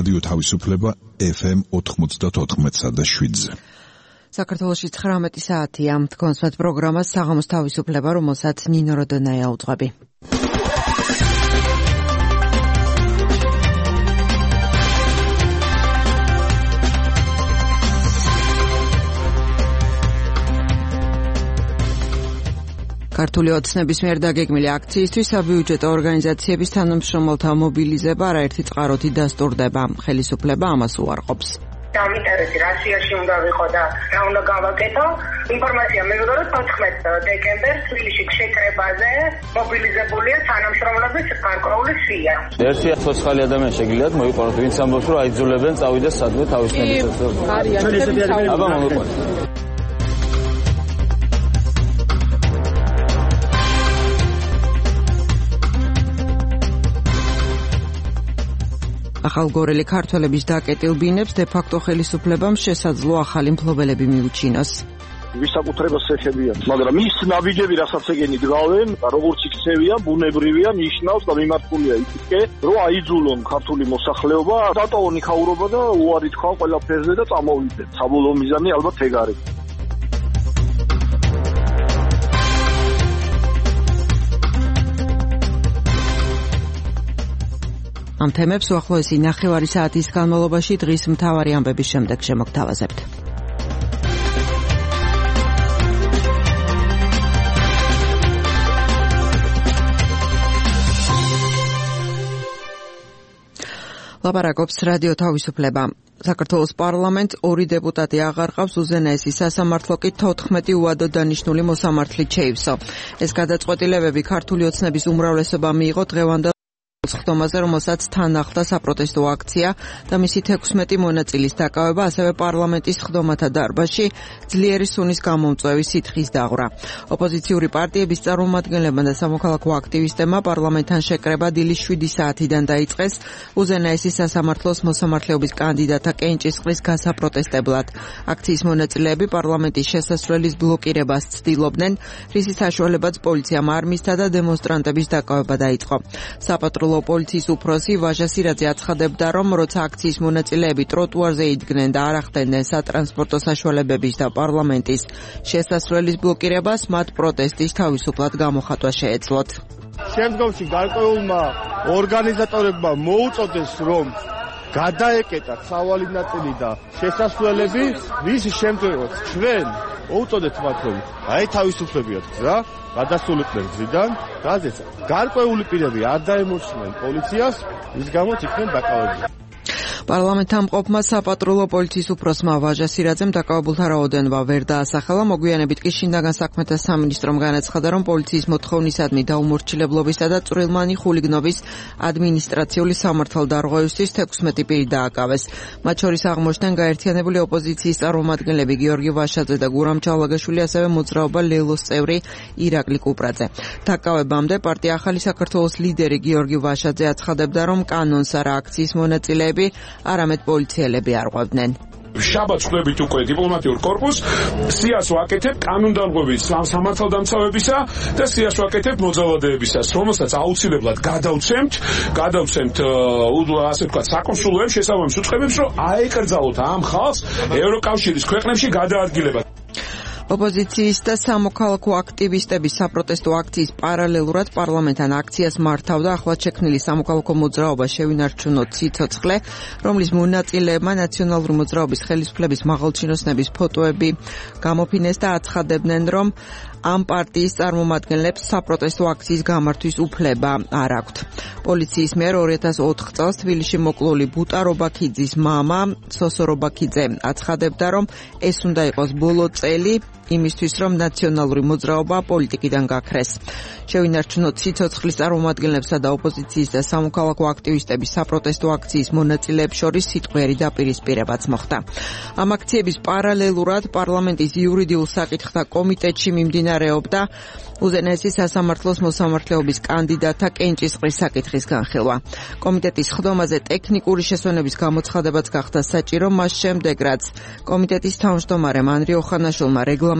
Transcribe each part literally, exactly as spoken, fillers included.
რადიო თავისუფლება ეფ ემ ოთხმოცდაოთხ და შვიდზე. საქართველოში ცხრამეტი საათია. თქვენსვეთ პროგრამას საღამოს თავისუფლება, რომელსაც ნინო როდონაია უძღვები. ქართული ოცნების მიერ დაგეგმილი აქციისთვის საბიუჯეტო ორგანიზაციების თანამშრომელთა მობილიზება არაერთი წყაროთი დასტურდება. ხელისუფლება ამას უარყოფს. ამ ინტერესი რაციაში უნდა ვიყო და რა უნდა გავაკეთო. ინფორმაცია მიიღო, რომ თოთხმეტ დეკემბერს თბილისში შეკრებაზე მობილიზებულია თანამშრომლები გარკვეული სია. ერთი ცოცხალი ადამიანი შეგიძლიათ მოიყვანოთ, ვინც ამბობს, რომ აიძულებენ წავიდეს სადმე თავისუფლებას. აბა მოიყვანოთ. ახალგორელი ქართველების დაკეტილ ბინებს დე-ფაქტო ხელისუფლებამ შესაძლო ახალი მფლობელები მიუჩინოს. ვისაკუთრებას ეხებიან, მაგრამ ის ნაბიჯები, რასაც ეგენი დგავენ, როგორც იქცევიან, ბუნებრივია, ნიშნავს და მიმართულია ისე, რომ აიძულონ ქართული მოსახლეობა, დატოვონ იქაურობა და უარი თქვან ყველაფერზე და წამოვიდნენ. საბოლოო მიზანი ალბათ ეგ არის. ამ თემებს უახლოესი ნახევარი საათის განმავლობაში დღის მთავარი ამბების შემდეგ შემოგთავაზებთ. ლაპარაკობს რადიო თავისუფლება. საქართველოს პარლამენტს ორი დეპუტატი აღარ ყავს უზენაესი სასამართლო კი თოთხმეტი უადო დანიშნული მოსამართლით შეივსო. ეს გადაწყვეტილებები ქართული ოცნების უმრავლესობამ მიიღო დღევანდელ ხდომაზე, რომელსაც თან ახლდა საპროტესტო აქცია და მისი თექვსმეტი მონაწილის დაკავება, ასევე პარლამენტის ხდომათა დარბაზში ძლიერი სუნის გამომწვევი სითხის დაღვრა. ოპოზიციური პარტიების წარმომადგენლებმა და სამოქალაქო აქტივისტებმა პარლამენტთან შეკრება დილის შვიდი საათიდან დაიწყეს უზენაესი სასამართლოს მოსამართლეობის კანდიდატთა კენჭისყრის გასაპროტესტებლად. აქციის მონაწილეები პარლამენტის შესასვლელის ბლოკირებას ცდილობდნენ, რისის საშუალებაც პოლიციამ არ მისცა და დემონსტრანტების დაკავება დაიწყო. საპატრულო პოლიციის უფროსი ვაჟა სირაძე აცხადებდა, რომ როცა აქციის მონაწილეები ტროტუარზე იდგნენ და არ ახდენდნენ სატრანსპორტო საშუალებების და პარლამენტის შესასვლელის ბლოკირებას, მათ პროტესტის თავისუფლად გამოხატვა შეეძლოთ. შემდგომში გარკვეულმა ორგანიზატორებმა მოუწოდეს, რომ გადაეკეტათ სავალი ნაწილი და შესასვლელები, რის შემდგომაც ჩვენ მოუწოდეთ მათ, რომ აი თავისუფლებიათ გზა, გადასულიყვნენ გზიდან, გაზეთ გარკვეული პირები არ დაემორჩნენ პოლიციას, რის გამოც იქნენ დაკავებულნი. პარლამენტთან მყოფმა საპატრულო პოლიციის უფროსმა ვაჟა სირაძემ დაკავებულთა რაოდენობა ვერ დაასახელა. მოგვიანებით კი შინაგან საქმეთა სამინისტრომ განაცხადა, რომ პოლიციის მოთხოვნისადმი დაუმორჩილებლობისა და წვრილმანი ხულიგნობის ადმინისტრაციული სამართალდარღვევისთვის თექვსმეტი პირი დააკავეს. მათ შორის აღმოჩნდნენ გაერთიანებული ოპოზიციის წარმომადგენლები გიორგი ვაშაძე და გურამ ჩალაგაშვილი, ასევე მოძრაობა ლელოს წევრი ირაკლი კუპრაძე. დაკავებამდე პარტია ახალი საქართველოს ლიდერი გიორგი ვაშაძე აცხადებდა, რომ კანონს არა აქციის მონაწილეები, არამედ პოლიციელები არღვევდნენ. შაბათს ხვდებით უკვე დიპლომატიურ კორპუსს, სიას ვაკეთებ კანონდარღვევის სამართალდამცავებისა და სიას ვაკეთებ მოძალადეებისას, რომელსაც აუცილებლად გადავცემთ, გადავცემთ ასე ვთქვათ საკონსულოებს, შესაბამის უწყებებს, რომ აეკრძალოთ ამ ხალხს ევროკავშირის ქვეყნებში გადაადგილება. ოპოზიციის და სამოქალაქო აქტივისტების საპროტესტო აქციის პარალელურად პარლამენტთან აქციას მართავდა ახლად შექმნილი სამოქალაქო მოძრაობა შევინარჩუნოთ სიცოცხლე, რომლის მონაწილეებმა ნაციონალური მოძრაობის ხელისუფლების მაღალჩინოსნების ფოტოები გამოფინეს და აცხადებდნენ, რომ ამ პარტიის წარმომადგენლებს საპროტესტო აქციის გამართვის უფლება არ აქვთ. პოლიციის მიერ ორი ათას ოთხ წელს თბილისში მოკლული ბუტა რობაქიძის მამა სოსო რობაქიძე აცხადებდა, რომ ეს უნდა იყოს ბოლო წელი იმისთვის, რომ ნაციონალური მოძრაობა პოლიტიკიდან გაქრეს. შევინარჩუნოთ სიცოცხლის წარმომადგენლებსა და ოპოზიციის და სამოქალაქო აქტივისტების საპროტესტო აქციის მონაწილეებს შორის სიტყვიერი დაპირისპირებაც მოხდა. ამ აქციების პარალელურად პარლამენტის იურიდიულ საკითხთა კომიტეტში მიმდინარეობდა უზენაესი სასამართლოს მოსამართლეობის კანდიდატთა კენჭისყრის საკითხის განხილვა. კომიტეტის ხდომაზე ტექნიკური შესვენების გამოცხადებაც გახდა საჭირო მას შემდეგ, რაც კომიტეტის თავმჯდომარემ ანრი ოხანაშვილმა რეგლამენტ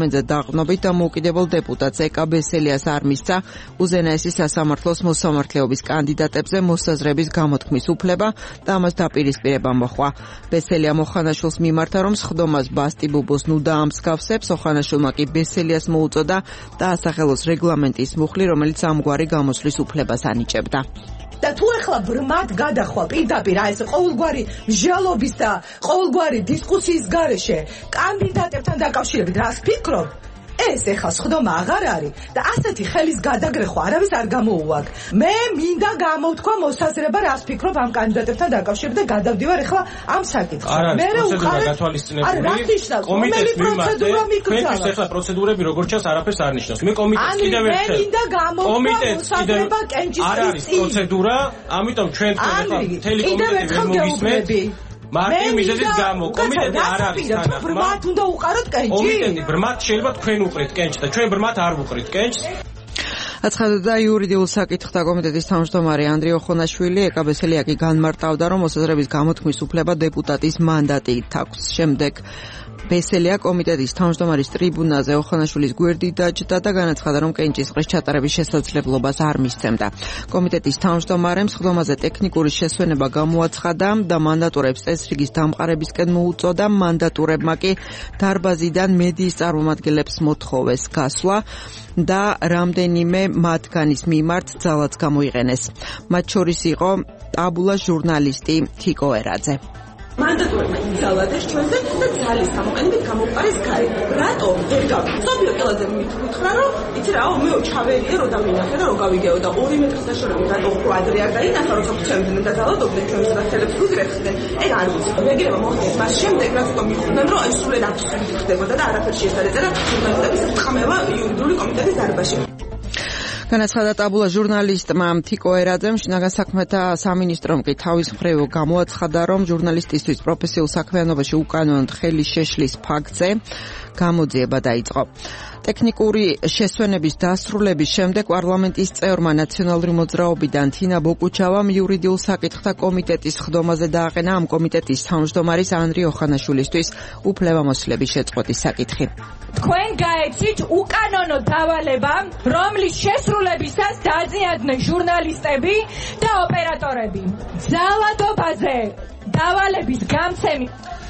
პარლამენტზე დაყრდნობით დამოუკიდებელ დეპუტატს ეკა ბესელიას არ მისცა უზენაესი სასამართლოს მოსამართლეობის კანდიდატებზე მოსაზრების გამოთქმის უფლება და ამას დაპირისპირება მოხდა. ბესელია მოხანაშვილს მიმართა, რომ სხდომას ბასტი ბუბოს ნუ დაამსგავსებს, ოხანაშვილმა კი ბესელიას მოუწოდა დაასახელოს რეგლამენტის მუხლი, რომელიც ამგვარი გამოსვლის უფლებას ანიჭებდა. და თუ ახლა ბრმად გადახვა პირდაპირ აი ეს ყოველგვარი მსჯელობის და ყოველგვარი დისკუსიის გარეშე კანდიდატებთან დაკავშირებით რას ფიქრობ? ეს ეხლა სხდომა აღარ არის და ასეთი ხელის გადაგრეხვა არავის არ გამოუვაგ. მე მინდა გამოვთქვა მოსაზრება რას ფიქრობ ამ კანდიდატებთან დაკავშირებით და გადავდივარ ეხლა ამ საკითხზე. მე უყარეთ გათვალისწინებული კომიტეტის პროცედურა მიკრძალა. ეს ეხლა პროცედურები როგორც ჩანს არაფერს არ ნიშნავს. მე კომიტეტს კიდევ ერთხელ მე მინდა გამოვთქვა მოსაზრება კენჭისყრის პროცედურა, ამიტომ ჩვენ თქვენ ეხლა მთელი კომიტეტი ვერ მოვისმენთ. მარტივ მიზეზის გამო კომიტეტი არ არის თანახმა. ბრმად უნდა უყაროთ კენჭი? კომიტეტი ბრმად შეიძლება თქვენ უყრით კენჭს და ჩვენ ბრმად არ ვუყრით კენჭს. აცხადდა იურიდიულ საკითხთა კომიტეტის თავმჯდომარე ანდრიო ხონაშვილი. ეკა ბესელია კი განმარტავდა, რომ მოსაზრების გამოთქმის უფლება დეპუტატის მანდატით აქვს. შემდეგ ბესელია კომიტეტის თავმჯდომარის ტრიბუნაზე ოხანაშვილის გვერდით დაჯდა და განაცხადა, რომ კენჭისყრის ჩატარების შესაძლებლობას არ მისცემდა. კომიტეტის თავმჯდომარემ სხდომაზე ტექნიკური შესვენება გამოაცხადა და მანდატურებს წესრიგის დამყარებისკენ მოუწოდა. მანდატურებმა კი დარბაზიდან მედიის წარმომადგენლებს მოთხოვეს გასვლა და რამდენიმე მათგანის მიმართ ძალაც გამოიყენეს. მათ შორის იყო ტაბულა ჟურნალისტი თიკო ერაძე. მანდატურებმა იზალადეს ჩვენზე და ძალის გამოყენებით გამოვყარეს გარე. რატო ვერ გავიგე? სოფიო კელაძე მითხრა, რომ იცი რა, მე ჩავერია რომ დავინახე და რომ გავიგეო და ორი მეტრის დაშორებით რატო უფრო ადრე არ დაინახა, რომ საფუძვებდნენ და ძალადობდნენ ჩვენს და თელეფონს ვერხდნენ. ეგ არ ვიცი. რეგირება მოხდეს მას შემდეგ, რაც უკვე მიხვდნენ, რომ აი სულ აბსურდი ხდებოდა და არაფერში ეს არ ეწერა ჟურნალისტების წყმევა იურიდიული კომიტეტის დარბაზში. განაცხადა ტაბულა ჟურნალისტმა თიკო ერაძემ. შინაგან საქმეთა სამინისტრომ კი თავის მხრივ გამოაცხადა, რომ ჟურნალისტისთვის პროფესიულ საქმიანობაში უკანონოდ ხელი შეშლის ფაქტზე გამოძიება დაიწყო. ტექნიკური შესვენების დასრულების შემდეგ პარლამენტის წევრმა ნაციონალური მოძრაობიდან თინა ბოკუჩავამ იურიდიულ საკითხთა კომიტეტის სხდომაზე დააყენა ამ კომიტეტის თავმჯდომარის ანდრიო ხანაშვილისთვის უფლებამოსილების შეწყვეტის საკითხი. თქვენ გაეცით უკანონო დავალება, რომლის შესრულებისას დაზიანდნენ ჟურნალისტები და ოპერატორები. ძალადობაზე დავალების გამცემი.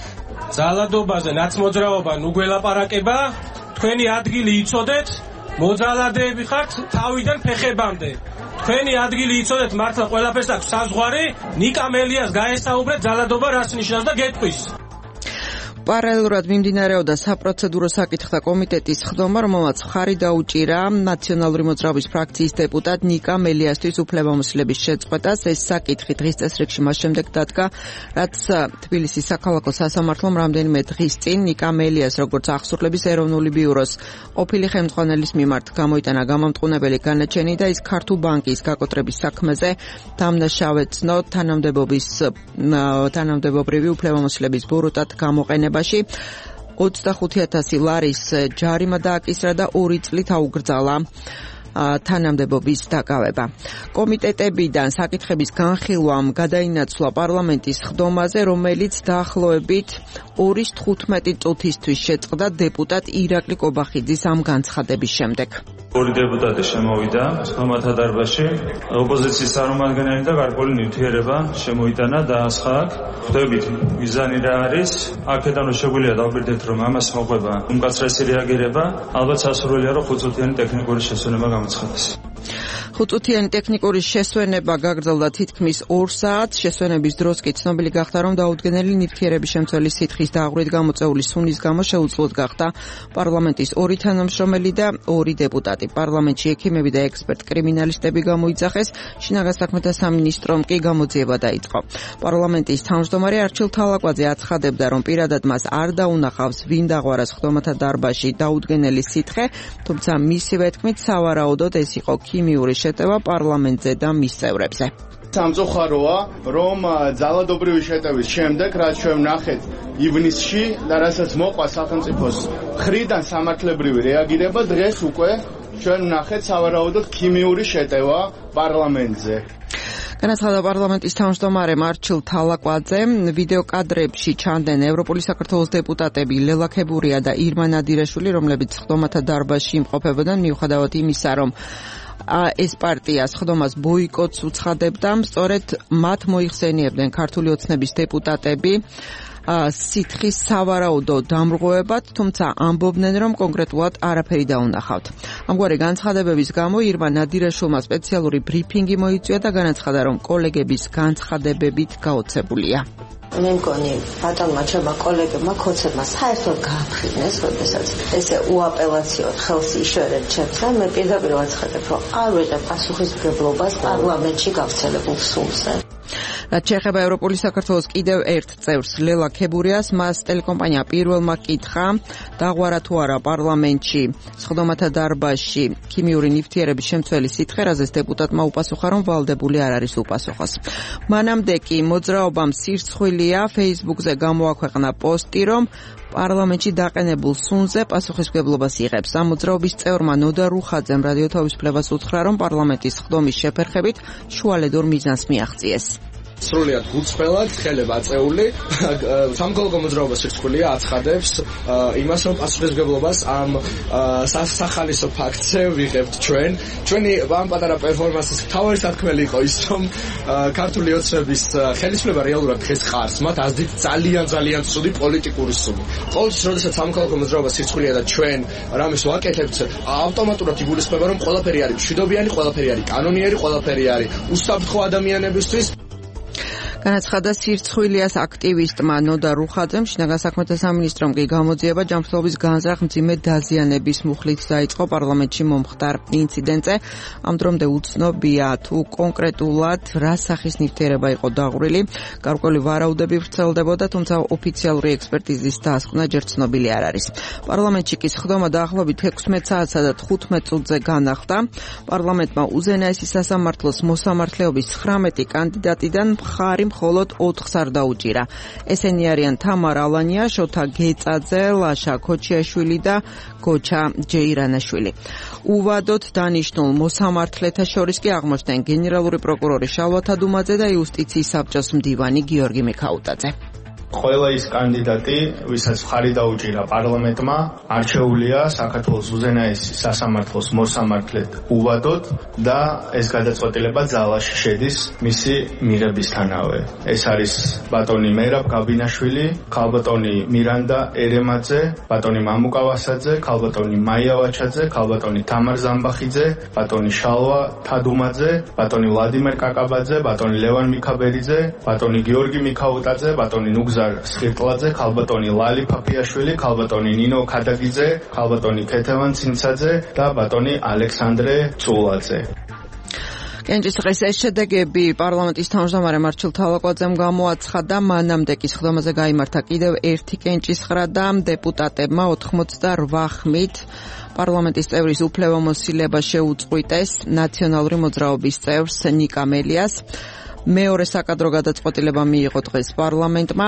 ძალადობაზე ნაცმოძრაობა ნუ გველაპარაკება. თქვენი ადგილი იცოდეთ, მოძალადეები ხართ თავიდან ფეხებამდე. თქვენი ადგილი იცოდეთ, მართლა ყველაფერს აქვს საზღვარი. ნიკა მელიას გაესაუბრეთ ძალადობა რას ნიშნავს და გეტყვის. პარალელურად მიმდინარეობდა საპროცედურო საკითხთა კომიტეტის სხდომა, რომელმაც მხარი დაუჭირა ნაციონალური მოძრაობის ფრაქციის დეპუტატ ნიკა მელიასთვის უფლებამოსილების შეწყვეტას. ეს საკითხი დღის წესრიგში მას შემდეგ დადგა, რაც თბილისის საქალაქო სასამართლომ რამდენიმე დღის წინ ნიკა მელიას როგორც აღსრულების ეროვნული ბიუროს ყოფილი ხელმძღვანელის მიმართ გამოიტანა გამამტყუნებელი განაჩენი და ის ქართულ ბანკის გაკოტრების საქმეზე დამნაშავეცნო თანამდებობის თანამდებობრივი უფლებამოსილების ბოროტად გამოყენება. ოცდახუთი ათასი ლარის ჯარიმა დააკისრა და ორი წლით აუგრძალა თანამდებობის დაკავება. კომიტეტებიდან საკითხების განხილვამ გადაინაცვლა პარლამენტის სხდომაზე, რომელიც დაახლოებით ორი თხუთმეტი წუთისთვის შეწყდა დეპუტატ ირაკლი კობახიძის ამ განცხადების შემდეგ. ორი დეპუტატი შემოვიდა სხდომათა დარბაზში, ოპოზიციის წარმომადგენელი და გარკვეული ნივთიერება შემოიტანა და ასხაკ. ხვდებით, მიზანი რა არის? აქედან შეგვიძლია დავბირდეთ, რომ ამას მოყვება უმკაცრესი რეაგირება, ალბათ სასურველია, რომ ხუთწუთიანი ტექნიკური შესვენება გამოცხადდეს. ხუთწუთიანი ტექნიკური შესვენება გაგრძელდა თითქმის ორ საათს. შესვენების დროს კი ცნობილი გახდა, რომ დაუდგენელი ნივთიერების შემცველი სითხის დაღვრით გამოწეული სუნის გამო შეუძლოდ გახდა პარლამენტის ორი თანამშრომელი და ორი დეპუტატი. პარლამენტში ექიმები და ექსპერტ კრიმინალისტები გამოიძახეს. შინაგან საქმეთა სამინისტრომ კი გამოძიება დაიწყო. პარლამენტის თავმჯდომარე არჩილ თალაკვაძე აცხადებდა, რომ პირადად მას არ დაუნახავს ვინ დაღვარა სხდომათა დარბაზში დაუდგენელი სითხე, თუმცა მისივე თქმით სავარაუდოდ ეს იყო ქიმიური შეტევა პარლამენტზე და მის წევრებზე. სამწუხაროა, რომ ძალადობრივი შეტევის შემდეგ, რაც ჩვენ ვნახეთ ივნისში და რასაც მოყვა სახელმწიფოს მხრიდან სამართლებრივი რეაგირება, დღეს უკვე ჩვენ ვნახეთ სავარაუდოდ ქიმიური შეტევა პარლამენტზე. განაცხადა პარლამენტის თავმჯდომარე მარჩილ თალაკვაძე, ვიდეო კადრებში ჩანდნენ ევროპული საქართველოს დეპუტატები ლელა ქებურია და ირმა ნადირაშვილი, რომლებიც სხდომათა დარბაზში იმყოფებოდნენ, მიუხედავად იმისა, რომ ეს პარტია სხდომას ბოიკოტს უცხადებდა, სწორედ მათ მოიხსენიებდნენ ქართული ოცნების დეპუტატები სითხის სავარაუდო დამრღვევებად, თუმცა ამბობდნენ, რომ კონკრეტულად არაფერი დაუნახავთ. ამგვარი განცხადებების გამო ირმა ნადირაშვილმა სპეციალური ბრიფინგი მოიწვია და განაცხადა, რომ კოლეგების განცხადებებით გაოცებულია. მე მგონი ბატონმა ჩება კოლეგებმა ქოცებმა საერთოდ გააფრინეს, როდესაც ესე უაპელაციოდ ხელს იშორეთ ჩემს და მე პირდაპირ ვაცხადებ, რომ არ ვიღებ პასუხისმგებლობას პარლამენტში გავრცელებულ სულზე. რაც შეეხება ევროპული საქართველოს კიდევ ერთ წევრს ლელა ქებურიას, მას ტელეკომპანია პირველმა კითხა, დაღვარა თუ არა პარლამენტში სხდომათა დარბაზში ქიმიური ნივთიერების შემცველი სითხე, რაზეც დეპუტატმა უპასუხა, რომ ვალდებული არ არის უპასუხოს. მანამდე კი მოძრაობამ სირცხვილია Facebook-ზე გამოაქვეყნა პოსტი, რომ პარლამენტში დაყენებულ სუნზე პასუხისმგებლობას იღებს. ამ მოძრაობის წევრმა ნოდა რუხაძემ რადიო თავისუფლებას უთხრა, რომ პარლამენტის სხდომის შეფერხებით შუალედურ მიზანს მიაღწიეს. სრულიად გულწრფელად ხელება აწეული სამოქალაქო მოძრაობა სირცხვილია აცხადებს იმას, რომ პასუხისმგებლობას ამ სახალისო ფაქტზე ვიღებთ ჩვენ. ჩვენი ამ პატარა პერფორმანსის მთავარი სათქმელი იყო ის, რომ ქართული ოცნების ხელისუფლება რეალურად დღეს ხარს მათ ასდით ძალიან ძალიან ცუდი პოლიტიკური სული. ყოველთვის როდესაც სამოქალაქო მოძრაობა სირცხვილია და ჩვენ რამეს ვაკეთებთ, ავტომატურად იგულისხმება, რომ ყველაფერი არის მშვიდობიანი, ყველაფერი არის კანონიერი, ყველაფერი არის უსაფრთხო ადამიანებისთვის. განაცხადა სირცხვილიას აქტივისტმა ნოდა რუხაძემ. შინაგან საქმეთა სამინისტრომ კი გამოძიება ჯანმრთელობის განზრახ მძიმე დაზიანების მუხლით დაიწყო პარლამენტში მომხდარ ინციდენტზე. ამ დრომდე უცნობია თუ კონკრეტულად რა სახის ნივთიერება იყო დაღვრილი. გარკვეული ვარაუდები ვრცელდებოდა, თუმცა ოფიციალური ექსპერტიზის დასკვნა ჯერ ცნობილი არ არის. პარლამენტში კი სხდომა დაახლოებით ექვთმეტ საათსა და თხუთმეტ წუთზე განახლდა. პარლამენტმა უზენაესი სასამართლოს მოსამართლეობის ცხრამეტი კანდიდატიდან მხარი მხოლოდ ოთხს არ დაუჭირა. ესენი არიან თამარ ალანია, შოთა გეწაძე, ლაშა ქოჩიაშვილი და გოჩა ჯეირანაშვილი. უვადოდ დანიშნულ მოსამართლეთა შორის კი აღმოჩნდნენ გენერალური პროკურორი შალვა თადუმაძე და იუსტიციის საბჭოს მდივანი გიორგი მიქაუტაძე. ყველა ის კანდიდატი, ვისაც მხარი დაუჭირა პარლამენტმა, არჩეულია საქართველოს უზენაესი სასამართლოს მოსამართლედ უვადოდ და ეს გადაწყვეტილება ძალაში შედის მისი მიღებისთანავე. ეს არის ბატონი მერაბ გაბინაშვილი, ქალბატონი მირანდა ერემაძე, ბატონი მამუკა ვასაძე, ქალბატონი მაია ვაჩაძე, ქალბატონი თამარ ზამბახიძე, ბატონი შალვა თადუმაძე, ბატონი ვლადიმერ კაკაბაძე, ბატონი ლევან მიქაბერიძე, ბატონი გიორგი მიქაუტაძე, ბატონი ნუგზა სხირტლაძე, ქალბატონი ლალი ფაფიაშვილი, ქალბატონი ნინო ქადაგიძე, ქალბატონი ქეთევან ცინცაძე და ბატონი ალექსანდრე ცულაძე. კენჭისყრის ეს შედეგები პარლამენტის თავმჯდომარე მარჩილ თალაკვაძემ გამოაცხადა. მანამდე კი სხდომაზე გაიმართა კიდევ ერთი კენჭისყრა და დეპუტატებმა ოთხმოცდარვა ხმით პარლამენტის წევრის უფლებამოსილება შეუწყვიტეს ნაციონალური მოძრაობის წევრს ნიკა მელიას. მეორე საკადრო გადაწყვეტილება მიიღო დღეს პარლამენტმა.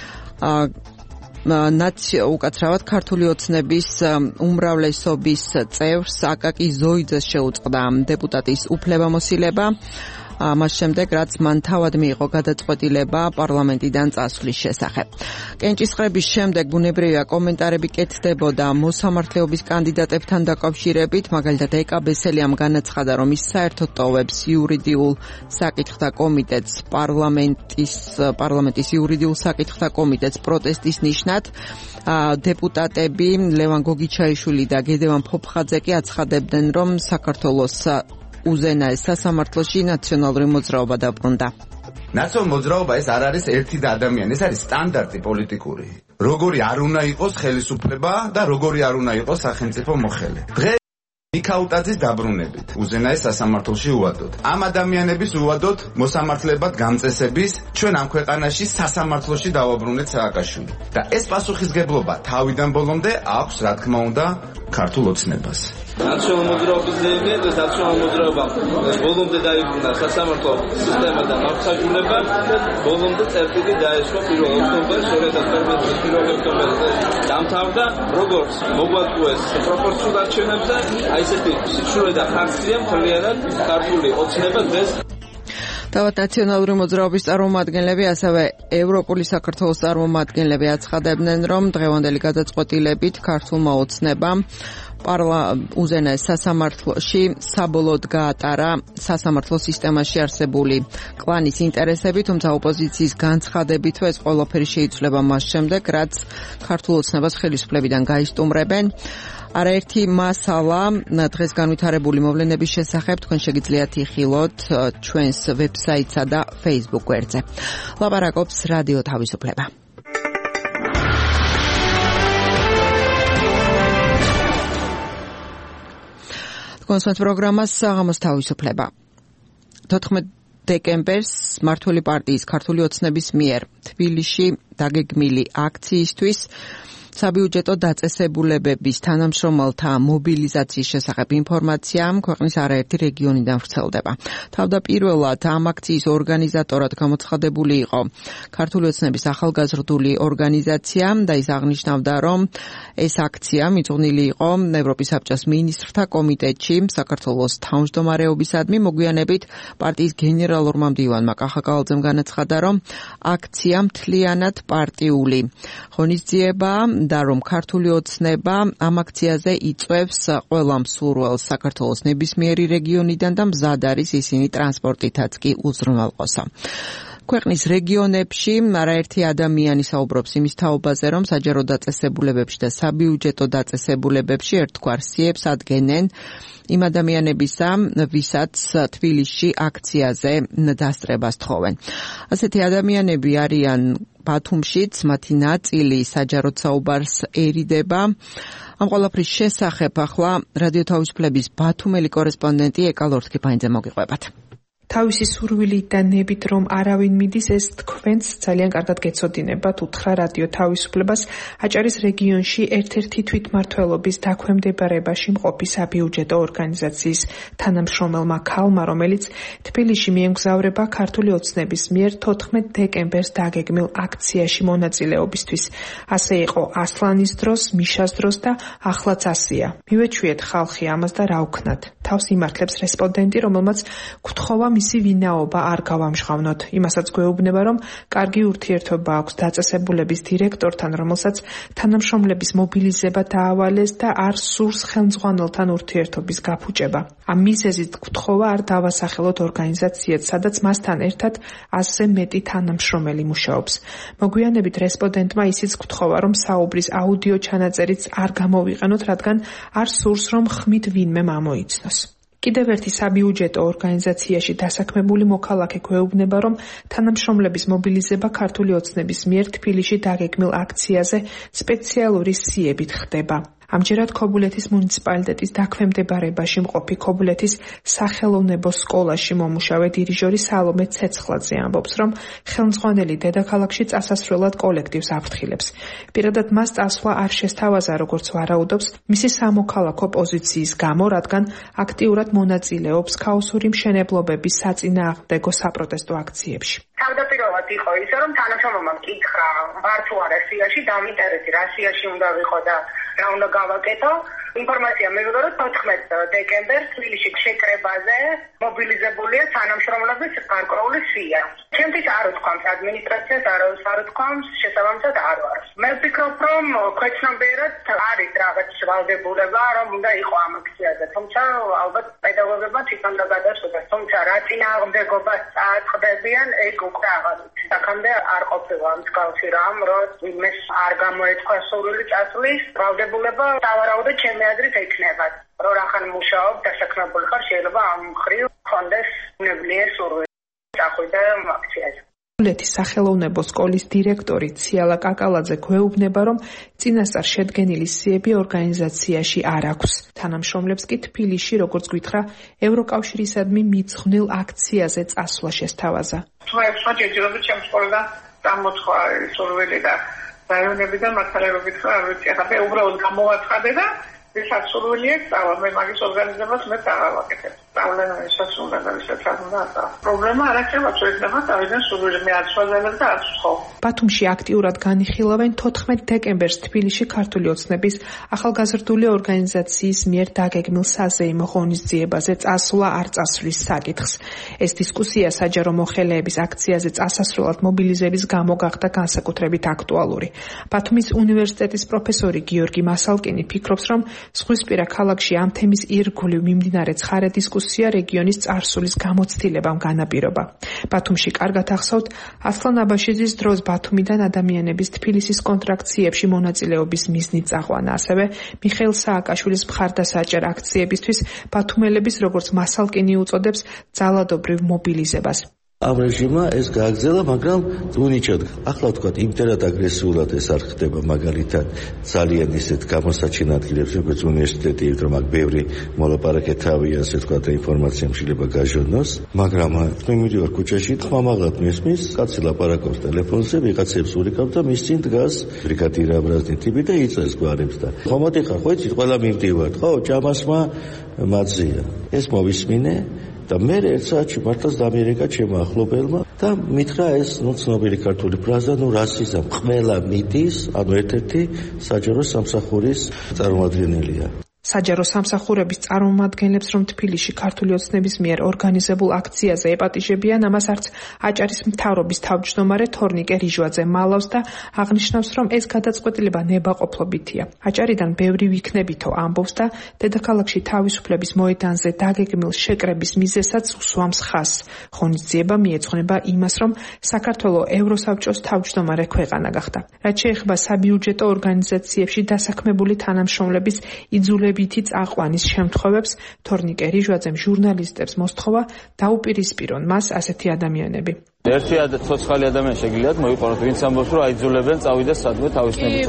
უკაცრავად ქართული ოცნების უმრავლესობის წევრს აკაკი ზოიძეს შეუწყდა დეპუტატის უფლებამოსილება. მას შემდეგ, რაც მან თავად მიიღო გადაწყვეტილება პარლამენტიდან წასვლის შესახებ. კენჭისყრების შემდეგ ბუნებრივია კომენტარები კეთდებოდა მოსამართლეობის კანდიდატებთან დაკავშირებით, მაგალითად ეკა ბესელიამ განაცხადა, რომ ის საერთოდ ტოვებს იურიდიულ საკითხთა კომიტეტს პარლამენტის პარლამენტის იურიდიულ საკითხთა კომიტეტს პროტესტის ნიშნად. დეპუტატები ლევან გოგიჩაიშვილი და გედევან ფოფხაძე კი აცხადებდნენ, რომ საქართველოს უზენაეს სასამართლოში ნაციონალური მოძრაობა დაბრუნდა. ნაციონალური მოძრაობა ეს არ არის ერთი და ადამიანი, ეს არის სტანდარტი პოლიტიკური. როგორი არ უნდა იყოს ხელისუფლება და როგორი არ უნდა იყოს სახელმწიფო მოხელე. დღეს მიქაუტაძის დაბრუნებით უზენაეს სასამართლოში უვადოთ. ამ ადამიანების უვადოთ მოსამართლებად გამწესების ჩვენ ამ ქვეყანაში სასამართლოში დავაბრუნეთ სააკაშვილი. და ეს პასუხისგებლობა თავიდან ბოლომდე აქვს, რა თქმა უნდა, ქართულ ოცნებას. ნაციონალური მოძრაობის ძეები და ნაციონალური მოძრაობა ბოლომდე დაიბრუნა სასამართლო სისტემა და მართლმსაჯულება. ბოლომდე წერტილი დაეშვა პირველ ოქტომბერს ორი ათას თორმეტი წლის პირველ ოქტომბერზე დამთავრდა. როგორც მოგვაწყვეს პროპორციულ არჩევნებზე, აი ესეთი სიცრუე და ხარცია მთლიანად ქართული ოცნება დღეს. თავად ნაციონალური მოძრაობის წარმომადგენლები, ასევე ევროპული საქართველოს წარმომადგენლები აცხადებდნენ, რომ დღევანდელი გადაწყვეტილებით ქართულმა ოცნებამ უზენაეს სასამართლოში საბოლოოდ გაატარა სასამართლო სისტემაში არსებული კლანის ინტერესები, თუმცა ოპოზიციის განცხადებითვე ეს ყველაფერი შეიცვლება მას შემდეგ, რაც ქართულ ოცნებას ხელისუფლებიდან გაისტუმრებენ. არაერთი მასალა დღეს განვითარებული მოვლენების შესახებ თქვენ შეგიძლიათ იხილოთ ჩვენს ვებსაიტსა და Facebook გვერდზე. ლაპარაკობს რადიო თავისუფლება. კონსულტ პროგრამას საღამოს თავისუფლება. თოთხმეტ დეკემბერს მმართველი პარტიის ქართული ოცნების მიერ თბილისში დაგეგმილი აქციისთვის საბიუჯეტო დაწესებულებების თანამშრომელთა მობილიზაციის შესახებ ინფორმაცია ქვეყნის არაერთი რეგიონიდან ვრცელდება. თავდაპირველად ამ აქციის ორგანიზატორად გამოცხადებული იყო ქართული ოცნების ახალგაზრდული ორგანიზაცია და ის აღნიშნავდა, რომ ეს აქცია მიძღვნილი იყო ევროპის საბჭოს მინისტრთა კომიტეტში საქართველოს თავმჯდომარეობისადმი. მოგვიანებით პარტიის გენერალურმა მდივანმა კახაკალაძემ განაცხადა, რომ აქცია მთლიანად პარტიული ღონისძიებაა და რომ ქართული ოცნება ამ აქციაზე იწვევს ყველა მსურველს საქართველოს ნებისმიერი რეგიონიდან და მზად არის ისინი ტრანსპორტითაც კი უზრუნველყოსა. ქვეყნის რეგიონებში არაერთი ადამიანი საუბრობს იმის თაობაზე, რომ საჯარო დაწესებულებებში და საბიუჯეტო დაწესებულებებში ერთგვარ სიებს ადგენენ იმ ადამიანებისა, ვისაც თბილისში აქციაზე დასწრებას თხოვენ. ასეთი ადამიანები არიან ბათუმშიც, მათი ნაწილი საჯაროდ საუბარს ერიდება. ამ ყველაფრის შესახებ ახლა რადიო თავისუფლების ბათუმელი კორესპონდენტი ეკა ლორთქიფანიძე მოგიყვებათ. თავისი სურვილით და ნებით რომ არავინ მიდის, ეს თქვენს ძალიან კარგად გეცოდინებათ უთხრა რადიო თავისუფლებას აჭარის რეგიონში ერთ-ერთი თვითმმართველობის დაქვემდებარებაში მყოფი საბიუჯეტო ორგანიზაციის თანამშრომელმა ქალმა, რომელიც თბილისში მიემგზავრება ქართული ოცნების მიერ თოთხმეტ დეკემბერს დაგეგმილ აქციაში მონაწილეობისთვის. ასე იყო ასლანის დროს, მიშას დროს და ახლაც ასია. მივეჩვიეთ ხალხი ამას და რა ვქნათ. თავს იმართლებს რესპონდენტი, რომელმაც გთხოვა მისი ვინაობა არ გავამჟღავნოთ. იმასაც გვეუბნება, რომ კარგი ურთიერთობა აქვს დაწესებულების დირექტორთან, რომელსაც თანამშრომლების მობილიზება დაავალეს და არ სურს ხელმძღვანელთან ურთიერთობის გაფუჭება. ამ მიზეზით გთხოვა არ დავასახელოთ ორგანიზაციად, სადაც მასთან ერთად ასზე მეტი თანამშრომელი მუშაობს. მოგვიანებით რესპონდენტმა ისიც გთხოვა, რომ საუბრის აუდიო ჩანაწერიც არ გამოვიყენოთ, რადგან არ სურს, რომ ხმით ვინმე ამოიცნოს. კიდევ ერთი საბიუჯეტო ორგანიზაციაში დასაქმებული მოქალაქე გვეუბნება, რომ თანამშრომლების მობილიზება ქართული ოცნების მიერ თბილისში დაგეგმილ აქციაზე სპეციალური სიებით ხდება. ამჯერად ქობულეთის მუნიციპალიტეტის დაქვემდებარებაში მყოფი ქობულეთის სახელოვნებო სკოლაში მომუშავე დირიჟორი სალომე ცეცხლაძე ამბობს, რომ ხელმძღვანელი დედაქალაქში წასასვლელად კოლექტივს აფრთხილებს. პირადად მას წასვლა არ შესთავაზა, როგორც ვარაუდობს, მისი სამოქალაქო პოზიციის გამო, რადგან აქტიურად მონაწილეობს ქაოსური მშენებლობების საწინააღმდეგო საპროტესტო აქციებში. თავდაპირველად იყო ისე, რომ თანამშრომელმა მკითხა, ვარ თუ არა სიაში, დავინტერესდი რა სიაში უნდა ვიყო და რა უნდა გავაკეთო. ინფორმაცია მივიღო, რომ თოთხმეტ დეკემბერს თბილისში შეკრებაზე მობილიზებულია თანამშრომლების გარკვეული სია. ჩემთვის არ უთქვამს ადმინისტრაციას, არავის არ უთქვამს, შესაბამისად არ ვარ. მე ვფიქრობ, რომ ქვეცნობიერად არის რაღაც ვალდებულება, რომ უნდა იყო ამ აქციაზე, თუმცა ალბათ პედაგოგებმა თვითონ და გადაწყვეტეს, თუმცა რა წინააღმდეგობას წააწყდებიან, ეგ უკვე აღარ ვიცი. აქამდე არ ყოფილა მსგავსი რამ, რომ იმეს არ გამოეთქვა სურვილი წასვლის ვალდებულება, დავარაუდე ჩემი აზრით ექნება. რო რახან მუშაობ დასაქმებული ხარ, შეიძლება ამ მხრივ ხონდეს უნებლიე სურვილი წახვიდე აქციაზე. ქობულეთის სახელოვნებო სკოლის დირექტორი ციალა კაკალაძე გვეუბნება, რომ წინასწარ შედგენილი სიები ორგანიზაციაში არ აქვს. თანამშრომლებს კი თბილისში, როგორც გითხრა, ევროკავშირისადმი მიძღვნილ აქციაზე წასვლა შესთავაზა. თუმცა ჯერჯერობით ჩემ სკოლიდან გამოცხვა სურვილი და რაიონებიდან მართალია რომ გითხრა, არ ვიცი, ახლა უბრალოდ გამოვაცხადე და ვისაც სურვილი აქვს სწავლა, მე მაგის ორგანიზებას მე დავაკეთებ. სწავლება ისაც უნდა და ისაც არ უნდა. პრობლემა არ აქება, შეიძლება თავიდან სურვილი მე არ შევაძლებ და არ ვსხო. ბათუმში აქტიურად განიხილავენ თოთხმეტ დეკემბერს თბილისში ქართული ოცნების ახალგაზრდული ორგანიზაციის მიერ დაგეგმილ საზეიმო ღონისძიებაზე წასვლა არ წასვლის საკითხს. ეს დისკუსია საჯარო მოხელეების აქციაზე წასასვლელად მობილიზების გამო გახდა განსაკუთრებით აქტუალური. ბათუმის უნივერსიტეტის პროფესორი გიორგი მასალკინი ფიქრობს, რომ ზღვისპირა ქალაქში ამ თემის ირგვლივ მიმდინარე ცხარე დისკუსია რეგიონის წარსულის გამოცდილებამ განაპირობა. ბათუმში კარგად ახსოვთ ასლან აბაშიძის დროს ბათუმიდან ადამიანების თბილისის კონტრაქციებში მონაწილეობის მიზნით წაყვანა, ასევე მიხეილ სააკაშვილის მხარდასაჭერ აქციებისთვის ბათუმელების, როგორც მასალკინი უწოდებს, ძალადობრივ მობილიზებას. ამ რეჟიმმა ეს გააგრძელა, მაგრამ უნიჭოდ ახლა თქვა იმდენად აგრესიულად ეს არ ხდება, მაგალითად ძალიან ისეთ გამოსაჩენ ადგილებს, როგორც უნივერსიტეტი, იმიტომ რომ აქ ბევრი მოლაპარაკე თავია, ასე თქვა და ინფორმაცია შეიძლება გაჟონოს, მაგრამ მე მივიდივარ ქუჩაში, ხმამაღლად მისმის, კაცი ლაპარაკობს ტელეფონზე, ვიღაცებს ურიკავ და მის წინ დგას ბრიგადირ აბრაზნი ტიპი და იწეს გვარებს და ხომატი ხარ, ხო იცით, ყველა მივდივართ, ხო, ჭამასმა მაძია. ეს მოვისმინე და მე ერთ საათში მართლაც დამიერეკა ჩემო ახლობელმა და მითხრა ეს ნუ ცნობილი ქართული ფრაზა, ნუ რასიზმ ყველა მიდის, ანუ ერთ-ერთი საჯარო სამსახურის წარმომადგენელია. საჯარო სამსახურების წარმომადგენლებს, რომ თბილისში ქართული ოცნების მიერ ორგანიზებულ აქციაზე ეპატიჟებიან, ამას არც აჭარის მთავრობის თავმჯდომარე თორნიკე რიჟვაძე მალავს და აღნიშნავს, რომ ეს გადაწყვეტილება ნებაყოფლობითია. აჭარიდან ბევრი ვიქნებითო ამბობს და დედაქალაქში თავისუფლების მოედანზე დაგეგმილ შეკრების მიზეზსაც უსვამს ხაზს. ღონისძიება მიეძღვნება იმას, რომ საქართველო ევროსაბჭოს თავმჯდომარე ქვეყანა გახდა. რაც შეეხება საბიუჯეტო ორგანიზაციებში დასაქმებული თანამშრომლების იძულებით ვითი წაყვანის შემთხვევებს, თორნიკე რიჟვაძემ ჟურნალისტებს მოსთხოვა დაუპირისპირონ მას ასეთი ადამიანები. ერთი ცოცხალი ადამიანი შეგიძლიათ მოიყვანოთ, ვინც ამბობს, რომ აიძულებენ წავიდა სადმე თავისნების.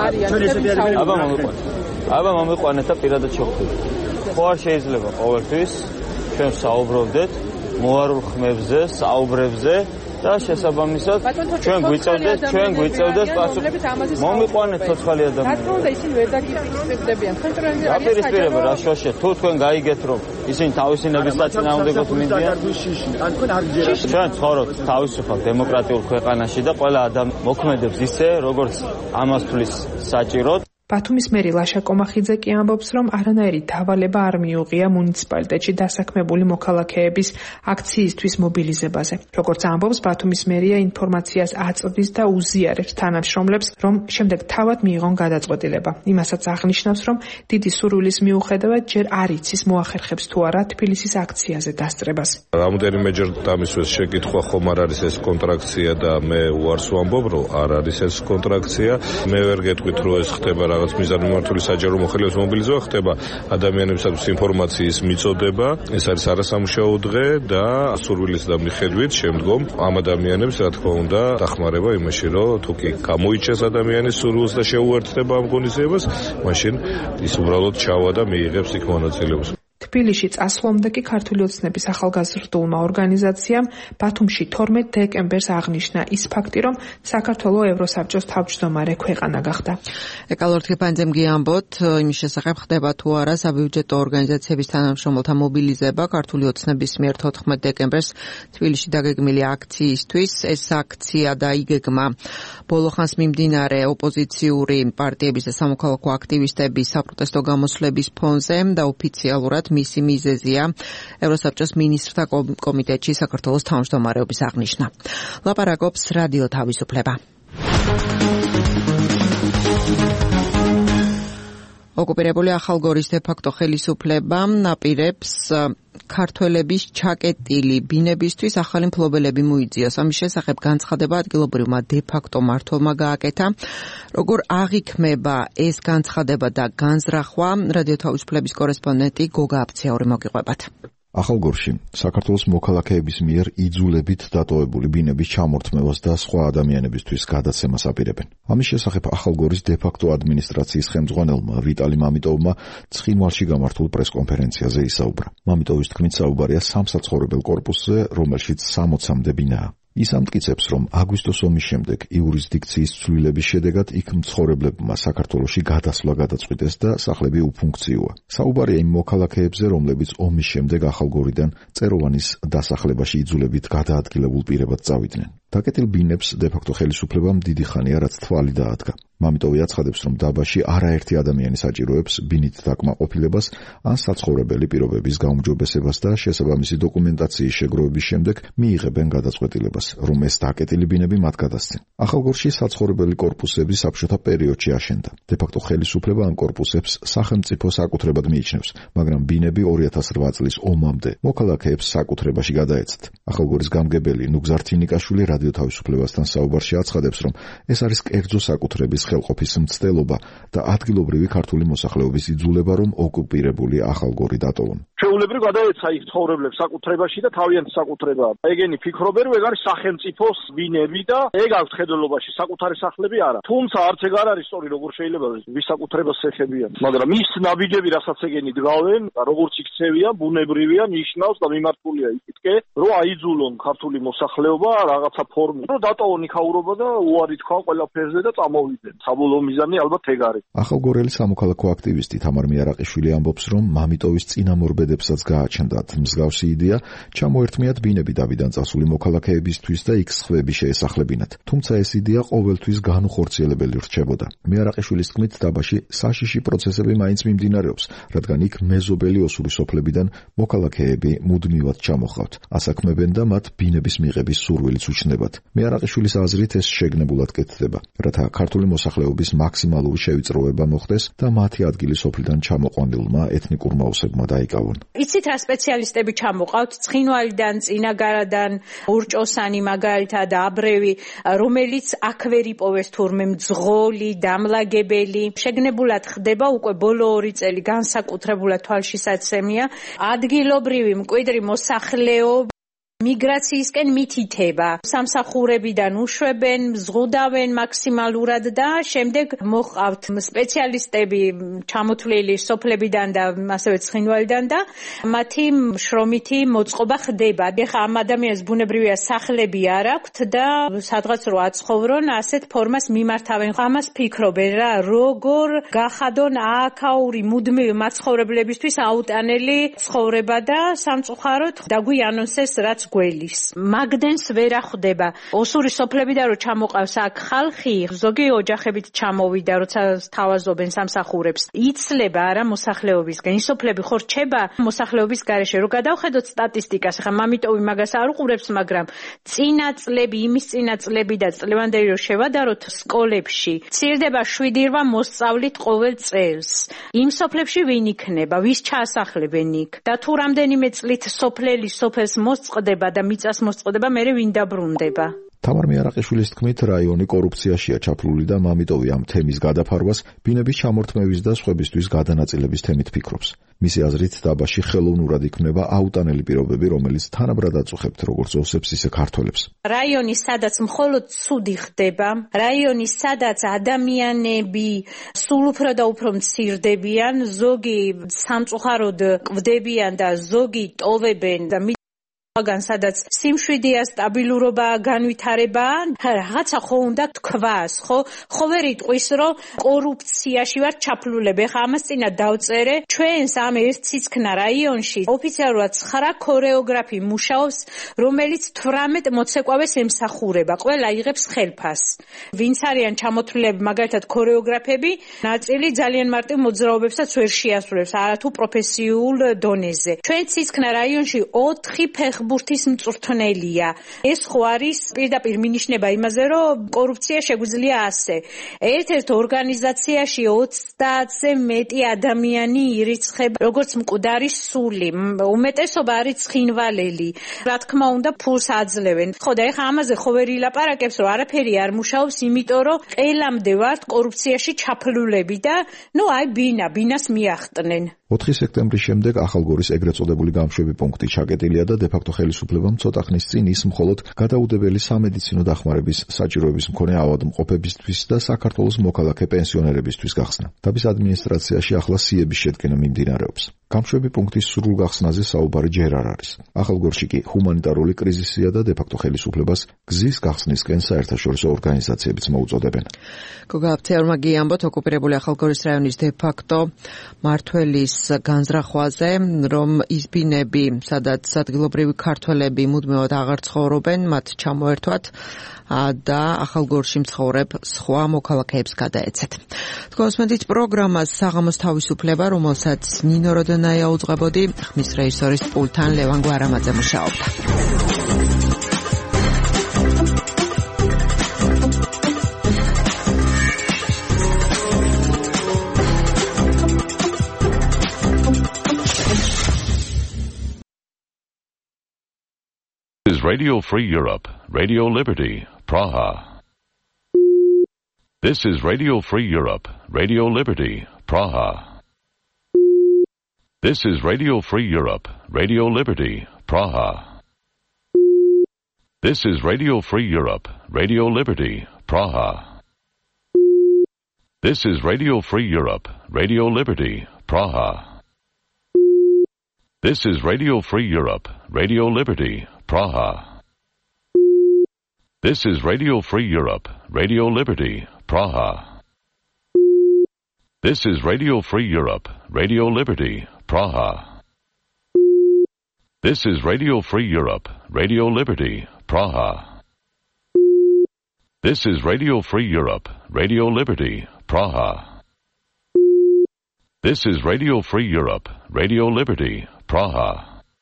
აბა მომიყვანეთ. აბა მომიყვანეთ და პირადად შევხვდით. ხო არ შეიძლება ყოველთვის ჩვენ საუბრობდეთ მოარულ ხმებზე, საუბრებზე და შესაბამისად ჩვენ გვიწევდეს ჩვენ გვიწევდეს პასუხი. მომიყვანეთ ცოცხალი ადამიანი. რა თქმა უნდა ისინი ვერ დაგიპირისპირდებიან. თქვენ ტრენზე არის დაპირისპირება რა შოშე. თუ თქვენ გაიგეთ რომ ისინი თავისინების საწინააღმდეგოდ მიდიან, ან თქვენ არ გჯერათ. ჩვენ ცხოვრობთ თავისუფალ დემოკრატიულ ქვეყანაში და ყველა ადამიანი მოქმედებს ისე, როგორც ამას თulis საჭიროდ. ბათუმის მერი ლაშა კომახიძე კი ამბობს, რომ არანაირი დავალება არ მიუღია მუნიციპალიტეტში დასაქმებული მოქალაქეების აქციისთვის მობილიზებაზე. როგორც ამბობს, ბათუმის მერია ინფორმაციას აწვდის და უზიარებს თანამშრომლებს, რომ შემდეგ თავად მიიღონ გადაწყვეტილება. იმასაც აღნიშნავს, რომ დიდი სურვილის მიუხედავად ჯერ არ იცის მოახერხებს თუ არა თბილისის აქციაზე დასწრებას. რამდენიმეჯერ დამისვეს შეკითხვა, ხომ არ არის ეს კონტრაქცია და მე უარს ვამბობ, რომ არ არის ეს კონტრაქცია. მე ვერ გეტყვით, რომ ეს ხდება რაღაც მიზანმიმართული საჯარო მოხელეობის მობილიზება, ხდება ადამიანებისათვის ინფორმაციის მიწოდება. ეს არის არასამუშაო დღე და სურვილის და მიხედვით შემდგომ ამ ადამიანებს რა თქმა უნდა დახმარება იმაში, რომ თუ კი გამოიჩეს ადამიანის სურვილს და შეუერთდება ამ ღონისძიებას, მაშინ ის უბრალოდ ჩავა და მიიღებს იქ მონაწილეობას. თბილისში წასვლამდე კი ქართული ოცნების ახალგაზრდულმა ორგანიზაციამ ბათუმში თორმეტ დეკემბერს აღნიშნა ის ფაქტი, რომ საქართველო ევროსაბჭოს თავმჯდომარე ქვეყანა გახდა. ეკალორთგეპანძემ გიამბოთ იმის შესახებ, ხდება თუ არა საბიუჯეტო ორგანიზაციების თანამშრომელთა მობილიზება ქართული ოცნების მიერ თოთხმეტ დეკემბერს თბილისში დაგეგმილი აქციისთვის. ეს აქცია და იგეგმა ბოლოხანს მიმდინარე ოპოზიციური პარტიების და სამოქალაქო აქტივისტების საპროტესტო გამოსვლების ფონზე და ოფიციალურად მისი მიზეზია ევროსაბჭოს მინისტრთა კომიტეტში საქართველოს თავმჯდომარეობის აღნიშვნა. ლაპარაკობს რადიო თავისუფლება. ოკუპირებული ახალგორის დე-ფაქტო ხელისუფლება აპირებს ქართველების ჩაკეტილი ბინებისთვის ახალი მფლობელები მოიძიოს. ამის შესახებ განცხადება ადგილობრივმა დე-ფაქტო მმართველმა გააკეთა. როგორ აღიქმება ეს განცხადება და განზრახვა, რადიო თავისუფლების კორესპონდენტი გოგა აფცეაური მოგიყვებათ. ახალგორში საქართველოს მოქალაქეების მიერ იძულებით დატოვებული ბინების ჩამორთმევას და სხვა ადამიანებისთვის გადაცემას აპირებენ. ამის შესახებ ახალგორის დე-ფაქტო ადმინისტრაციის ხელმძღვანელმა ვიტალი მამიტოვმა ცხინვალში გამართულ პრესკონფერენციაზე ისაუბრა. მამიტოვის თქმით საუბარია სამსაცხოვრებელ კორპუსზე, რომელშიც სამოცამდე ბინაა. ის ამტკიცებს, რომ აგვისტოს ომის შემდეგ იურისდიქციის ცვლილების შედეგად იქ მცხოვრებლებმა საქართველოში გადასვლა გადაწყვიტეს და სახლები უფუნქციოა. საუბარია იმ მოქალაქეებზე, რომლებიც ომის შემდეგ ახალგორიდან წეროვანის დასახლებაში იძულებით გადაადგილებულ პირებად წავიდნენ. დაკეტილ ბინებს დე-ფაქტო ხელისუფლებამ დიდი ხანია რაც თვალი დაადგა. მამიტოვი აცხადებს, რომ დაბაში არაერთი ადამიანი საჭიროებს ბინით დაკმაყოფილებას ან საცხოვრებელი პირობების გაუმჯობესებას და შესაბამისი დოკუმენტაციის შეგროვების შემდეგ მიიღებენ გადაწყვეტილებას, რომ ეს დაკეტილი ბინები მათ გადასცენ. ახალგორში საცხოვრებელი კორპუსები საბჭოთა პერიოდში აშენდა. დე-ფაქტო ხელისუფლება ამ კორპუსებს სახელმწიფო საკუთრებად მიიჩნევს, მაგრამ ბინები ორი ათას რვა წლის ომამდე მოქალაქეებს საკუთრებაში გადაეცათ. ახალგორის გამგებელი ნუგზარ თინიკაშვილი რადიო თავისუფლებასთან საუბარში აცხადებს, რომ ეს არის კერძო საკუთრების ხელყოფის მცდელობა და ადგილობრივი ქართული მოსახლეობის იძულება, რომ ოკუპირებული ახალგორი დატოვონ. ჩვეულებრივ გადაეცა იქ ცხოვრებლებს საკუთრებაში და თავიანთი საკუთრებაა. ეგენი ფიქრობენ, რომ ეგ არის სახელმწიფოს ბინები და ეგ აქვს ხედელობაში, საკუთარი სახლები არა. თუმცა არც ეგ არ არის სწორი, როგორ შეიძლება ვის საკუთრებას ეხებიან. მაგრამ ის ნაბიჯები, რასაც ეგენი დგავენ, როგორც იქცევიან, ბუნებრივია, ნიშნავს და მიმართულია იქითკე, რომ აიძულონ ქართული მოსახლეობა რაღაცა ფორმით, რომ დატოვონ იქაურობა და უარი თქვან ყველაფერზე და წამოვიდნენ. საბოლოო მიზანი ალბათ ეგ არის. ახალგორელი სამოქალაქო აქტივისტი თამარ მიარაყიშვილი ამბობს, რომ მამიტოვის წინამორბედებსაც გააჩნდათ მსგავსი იდეა, ჩამოერთმიათ ბინები დავიდან წასული მოქალაქეებისთვის და იქ სხვები შეესახლებინათ. თუმცა ეს იდეა ყოველთვის განუხორციელებელი რჩებოდა. მიარაყიშვილის თქმით, დაბაში საშიში პროცესები მაინც მიმდინარეობს, რადგან იქ მეზობელი ოსური სოფლებიდან მოქალაქეები მუდმივად ჩამოხავთ, ასაქმებენ და მათ ბინების მიღების სურვილიც უჩნდებათ. მიარაყიშვილის აზრით ეს შეგნებულად კეთდება, რათა ქართული მოსახლეობის მაქსიმალური შევიწროება მოხდეს და მათი ადგილი სოფლიდან ჩამოყვანილმა ეთნიკურმა ოსებმა დაიკავონ. იცით რა სპეციალისტები ჩამოყავთ? ცხინვალიდან, წინაგარიდან, ურჭოსანი მაგალითად აბრევი, რომელიც აქ ვერ იპოვეს თურმე მძღოლი, დამლაგებელი. შეგნებულად ხდება უკვე ბოლო ორი წელი განსაკუთრებულად თვალშისაცემია. ადგილობრივი მკვიდრი მოსახლეობა მიგრაციისკენ მითითება. სამსახურებიდან უშვებენ, ზღუდავენ მაქსიმალურად და შემდეგ მოყავთ სპეციალისტები ჩამოთვლილი სოფლებიდან და ასევე ცხინვალიდან და მათი შრომითი მოწყობა ხდება. ეხლა ამ ადამიანს ბუნებრივია სახლები არ აქვთ და სადღაც რო აცხოვრონ, ასეთ ფორმას მიმართავენ. ამას ფიქრობენ რა, როგორ გახადონ აქაური მუდმივი მაცხოვრებლებისთვის აუტანელი ცხოვრება და სამწუხაროდ დაგვიანონსეს რაც გველის. მაგდენს ვერ ახვდება. ოსური სოფლებიდან რო ჩამოყავს აქ ხალხი, ზოგი ოჯახებით ჩამოვიდა, როცა თავაზობენ სამსახურებს. იცლება არა მოსახლეობისგან. ის სოფლები ხო რჩება მოსახლეობის გარეშე. რო გადავხედოთ სტატისტიკას, ხა მამიტოვი მაგას არ უყურებს, მაგრამ წინა წლები, იმის წინა წლები და წლევანდელი რო შევადაროთ სკოლებში, მცირდება შვიდი რვა მოსწავლით ყოველ წელს. იმ სოფლებში ვინ იქნება, ვის ჩაასახლებენ იქ? და თუ რამდენიმე წლით სოფლელი სოფელს მოსწყდება და მიწას მოსწყდება, მერე ვინ დაბრუნდება? თამარ მიარაყიშვილის თქმით, რაიონი კორუფციაშია ჩაფლული და მამიტოვი ამ თემის გადაფარვას ბინების ჩამორთმევის და სხვებისთვის გადანაწილების თემით ფიქრობს. მისი აზრით, დაბაში ხელოვნურად იქმნება აუტანელი პირობები, რომელიც თანაბრად აწუხებთ როგორც ოსებს, ისე ქართველებს. რაიონი, სადაც მხოლოდ ცუდი ხდება, რაიონი, სადაც ადამიანები სულ უფრო და უფრო მცირდებიან, ზოგი სამწუხაროდ კვდებიან და ზოგი ტოვებენ და გან სადაც სიმშვიდეა, სტაბილურობა, განვითარება, რაღაცა ხო უნდა თქვას, ხო? ხო ვერ იტყვის, რომ კორუფციაში ვარ ჩაფლულები. ხა ამას წინა დავწერე, ჩვენს ამ ერთ ციცქნა რაიონში ოფიციალურად ცხრა ქორეოგრაფი მუშაობს, რომელიც თვრამეტ მოცეკვავეს ემსახურება. ყველა იღებს ხელფას. ვინც არიან ჩამოთვლილები, მაგალითად ქორეოგრაფები, ნაწილი ძალიან მარტივ მოძრაობებსაც ვერ შეასრულებს, არათუ პროფესიულ დონეზე. ჩვენ ციცქნა რაიონში ოთხი ფეხბურთის მწვრთნელია. ეს ხო არის პირდაპირ მინიშნება იმაზე, რომ კორუფცია შეგვიძლია ასე. ერთ-ერთ ორგანიზაციაში ოცდაათზე მეტი ადამიანი ირიცხება, როგორც მკვდარი სული. უმეტესობა არის ცხინვალელი. რა თქმა უნდა, ფულს აძლევენ. ხო და ეხა ამაზე ხო ვერ ილაპარაკებს, რომ არაფერი არ მუშაობს, იმიტომ რომ ყელამდე ვართ კორუფციაში ჩაფლულები და ნუ აი ბინა, ბინას მიახტნენ. ოთხი სექტემბრის შემდეგ ახალგორის ეგრეთ წოდებული გამშვები პუნქტი ჩაკეტილია და დე-ფაქტო ხელისუფლებამ ცოტა ხნის წინ ის მხოლოდ გადაუდებელი სამედიცინო დახმარების საჭიროების მქონე ავადმყოფებისთვის და საქართველოს მოქალაქე პენსიონერებისთვის გახსნა. დაბის ადმინისტრაციაში ახლა სიების შედგენა მიმდინარეობს. გამშვები პუნქტის სრულ გახსნაზე საუბარი ჯერ არ არის. ახალგორში კი ჰუმანიტარული კრიზისია და დე-ფაქტო ხელისუფლებას გზის გახსნისკენ საერთაშორისო ორგანიზაციებიც მოუწოდებენ. გოგა აფთიარმა გიამბოთ ოკუპირებული ახალგორის რაიონის დე-ფაქტო მართველის განზრახვაზე, რომ ის ბინები, სადაც ადგილობრივი ქართველები მუდმივად აღარ ცხოვრობენ, მათ ჩამოერთვათ და ახალგორში მცხოვრებ სხვა მოქალაქეებს გადაეცეთ. თქვენსმენთ პროგრამას საღამოს თავისუფლება, რომელსაც ნინო როდონაია უძღვებოდი, ხმის რეჟისორის პულტთან ლევან გვარამაძე მუშაობდა. This is Radio Free Europe, Radio Liberty, Praha. This is Radio Free Europe, Radio Liberty, Praha. This is Radio Free Europe, Radio Liberty, Praha. This is Radio Free Europe, Radio Liberty, Praha. This is Radio Free Europe, Radio Liberty, Praha. This is Radio Free Europe, Radio Liberty, Praha. This is Radio Free Europe, Radio Liberty, Praha. This is Radio Free Europe, Radio Liberty, Praha. This is Radio Free Europe, Radio Liberty, Praha. This is Radio Free Europe, Radio Liberty, Praha. This is Radio Free Europe, Radio Liberty, Praha.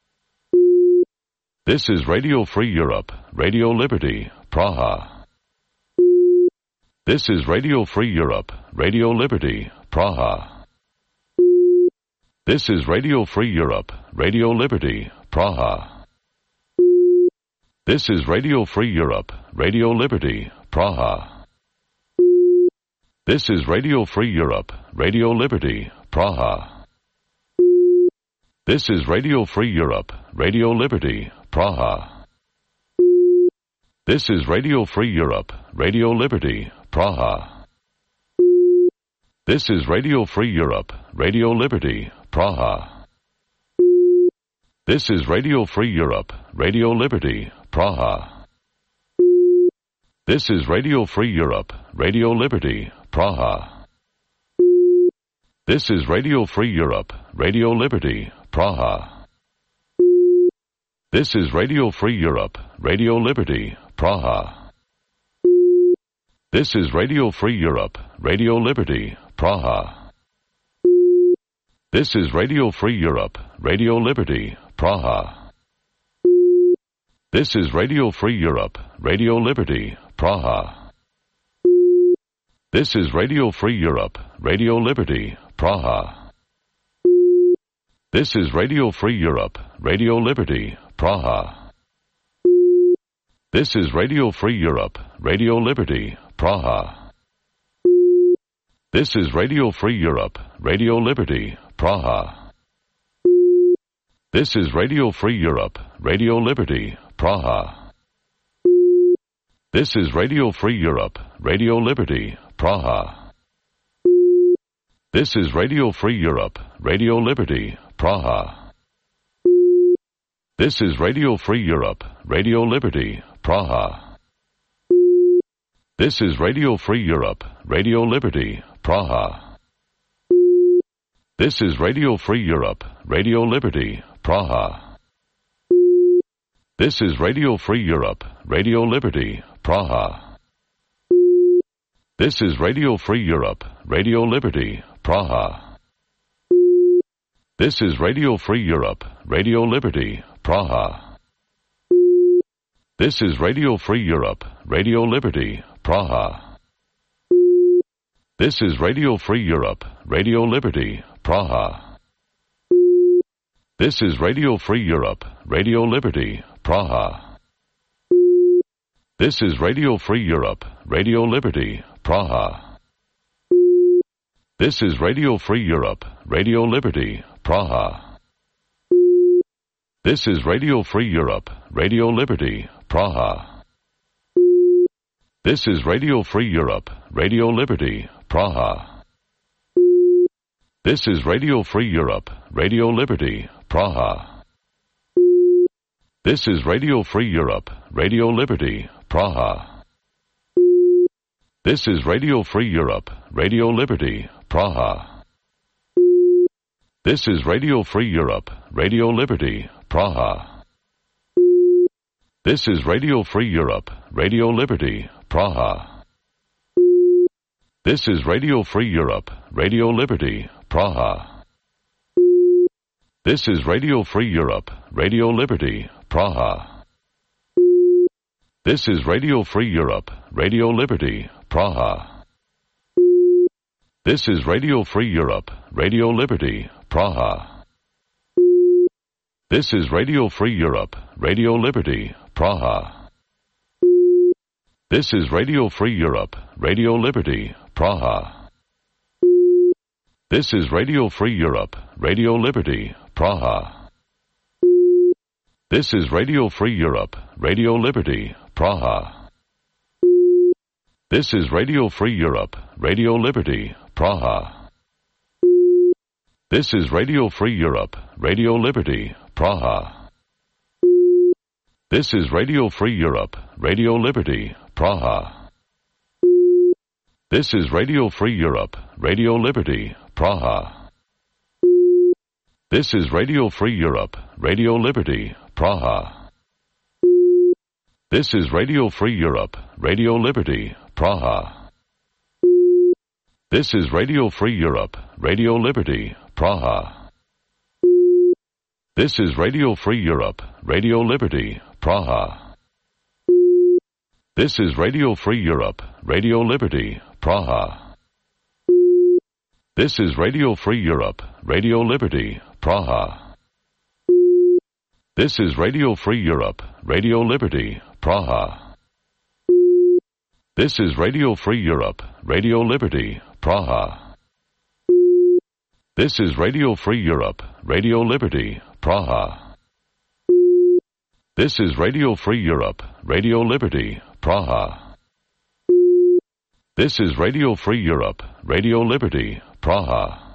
This is Radio Free Europe, Radio Liberty, Praha. This is Radio Free Europe, Radio Liberty, Praha. This is Radio Free Europe, Radio Liberty, Praha. This is Radio Free Europe, Radio Liberty, Praha. This is Radio Free Europe, Radio Liberty, Praha. This is Radio Free Europe, Radio Liberty, Praha. This is Radio Free Europe, Radio Liberty, Praha. This is Radio Free Europe, Radio Liberty, Praha. This is Radio Free Europe, Radio Liberty, Praha. This is Radio Free Europe, Radio Liberty, Praha. This is Radio Free Europe, Radio Liberty, Praha. This is Radio Free Europe, Radio Liberty, Praha. This is Radio Free Europe, Radio Liberty, Praha. This is Radio Free Europe, Radio Liberty, Praha. This is Radio Free Europe, Radio Liberty, Praha. This is Radio Free Europe, Radio Liberty, Praha. This is Radio Free Europe, Radio Liberty, Praha. This is Radio Free Europe, Radio Liberty, Praha. This is Radio Free Europe, Radio Liberty, Praha. This is Radio Free Europe, Radio Liberty, Praha. This is Radio Free Europe, Radio Liberty, Praha. This is Radio Free Europe, Radio Liberty, Praha. This is Radio Free Europe, Radio Liberty, Praha. This is Radio Free Europe, Radio Liberty, Praha. This is Radio Free Europe, Radio Liberty, Praha. This is Radio Free Europe, Radio Liberty, Praha. This is Radio Free Europe, Radio Liberty, Praha. This is Radio Free Europe, Radio Liberty, Praha. This is Radio Free Europe, Radio Liberty, Praha. This is Radio Free Europe, Radio Liberty, Praha. This is Radio Free Europe, Radio Liberty, Praha. This is Radio Free Europe, Radio Liberty, Praha. This is Radio Free Europe, Radio Liberty, Praha. This is Radio Free Europe, Radio Liberty, Praha. This is Radio Free Europe, Radio Liberty, Praha. This is Radio Free Europe, Radio Liberty, Praha. This is Radio Free Europe, Radio Liberty, Praha. This is Radio Free Europe, Radio Liberty, Praha. This is Radio Free Europe, Radio Liberty, Praha. This is Radio Free Europe, Radio Liberty, Praha. This is Radio Free Europe, Radio Liberty, Praha. This is Radio Free Europe, Radio Liberty, Praha. This is Radio Free Europe, Radio Liberty, Praha. This is Radio Free Europe, Radio Liberty, Praha. This is Radio Free Europe, Radio Liberty, Praha. This is Radio Free Europe, Radio Liberty, Praha. This is Radio Free Europe, Radio Liberty, Praha. This is Radio Free Europe, Radio Liberty, Praha. This is Radio Free Europe, Radio Liberty, Praha. This is Radio Free Europe, Radio Liberty, Praha. This is Radio Free Europe, Radio Liberty, Praha. This is Radio Free Europe, Radio Liberty, Praha. This is Radio Free Europe, Radio Liberty, Praha. This is Radio Free Europe, Radio Liberty, Praha. This is Radio Free Europe, Radio Liberty, Praha. This is Radio Free Europe, Radio Liberty, Praha. This is Radio Free Europe, Radio Liberty, Praha. This is Radio Free Europe, Radio Liberty, Praha. This is Radio Free Europe, Radio Liberty, Praha. This is Radio Free Europe, Radio Liberty, Praha. This is Radio Free Europe, Radio Liberty, Praha. This is Radio Free Europe, Radio Liberty, Praha. This is Radio Free Europe, Radio Liberty, Praha.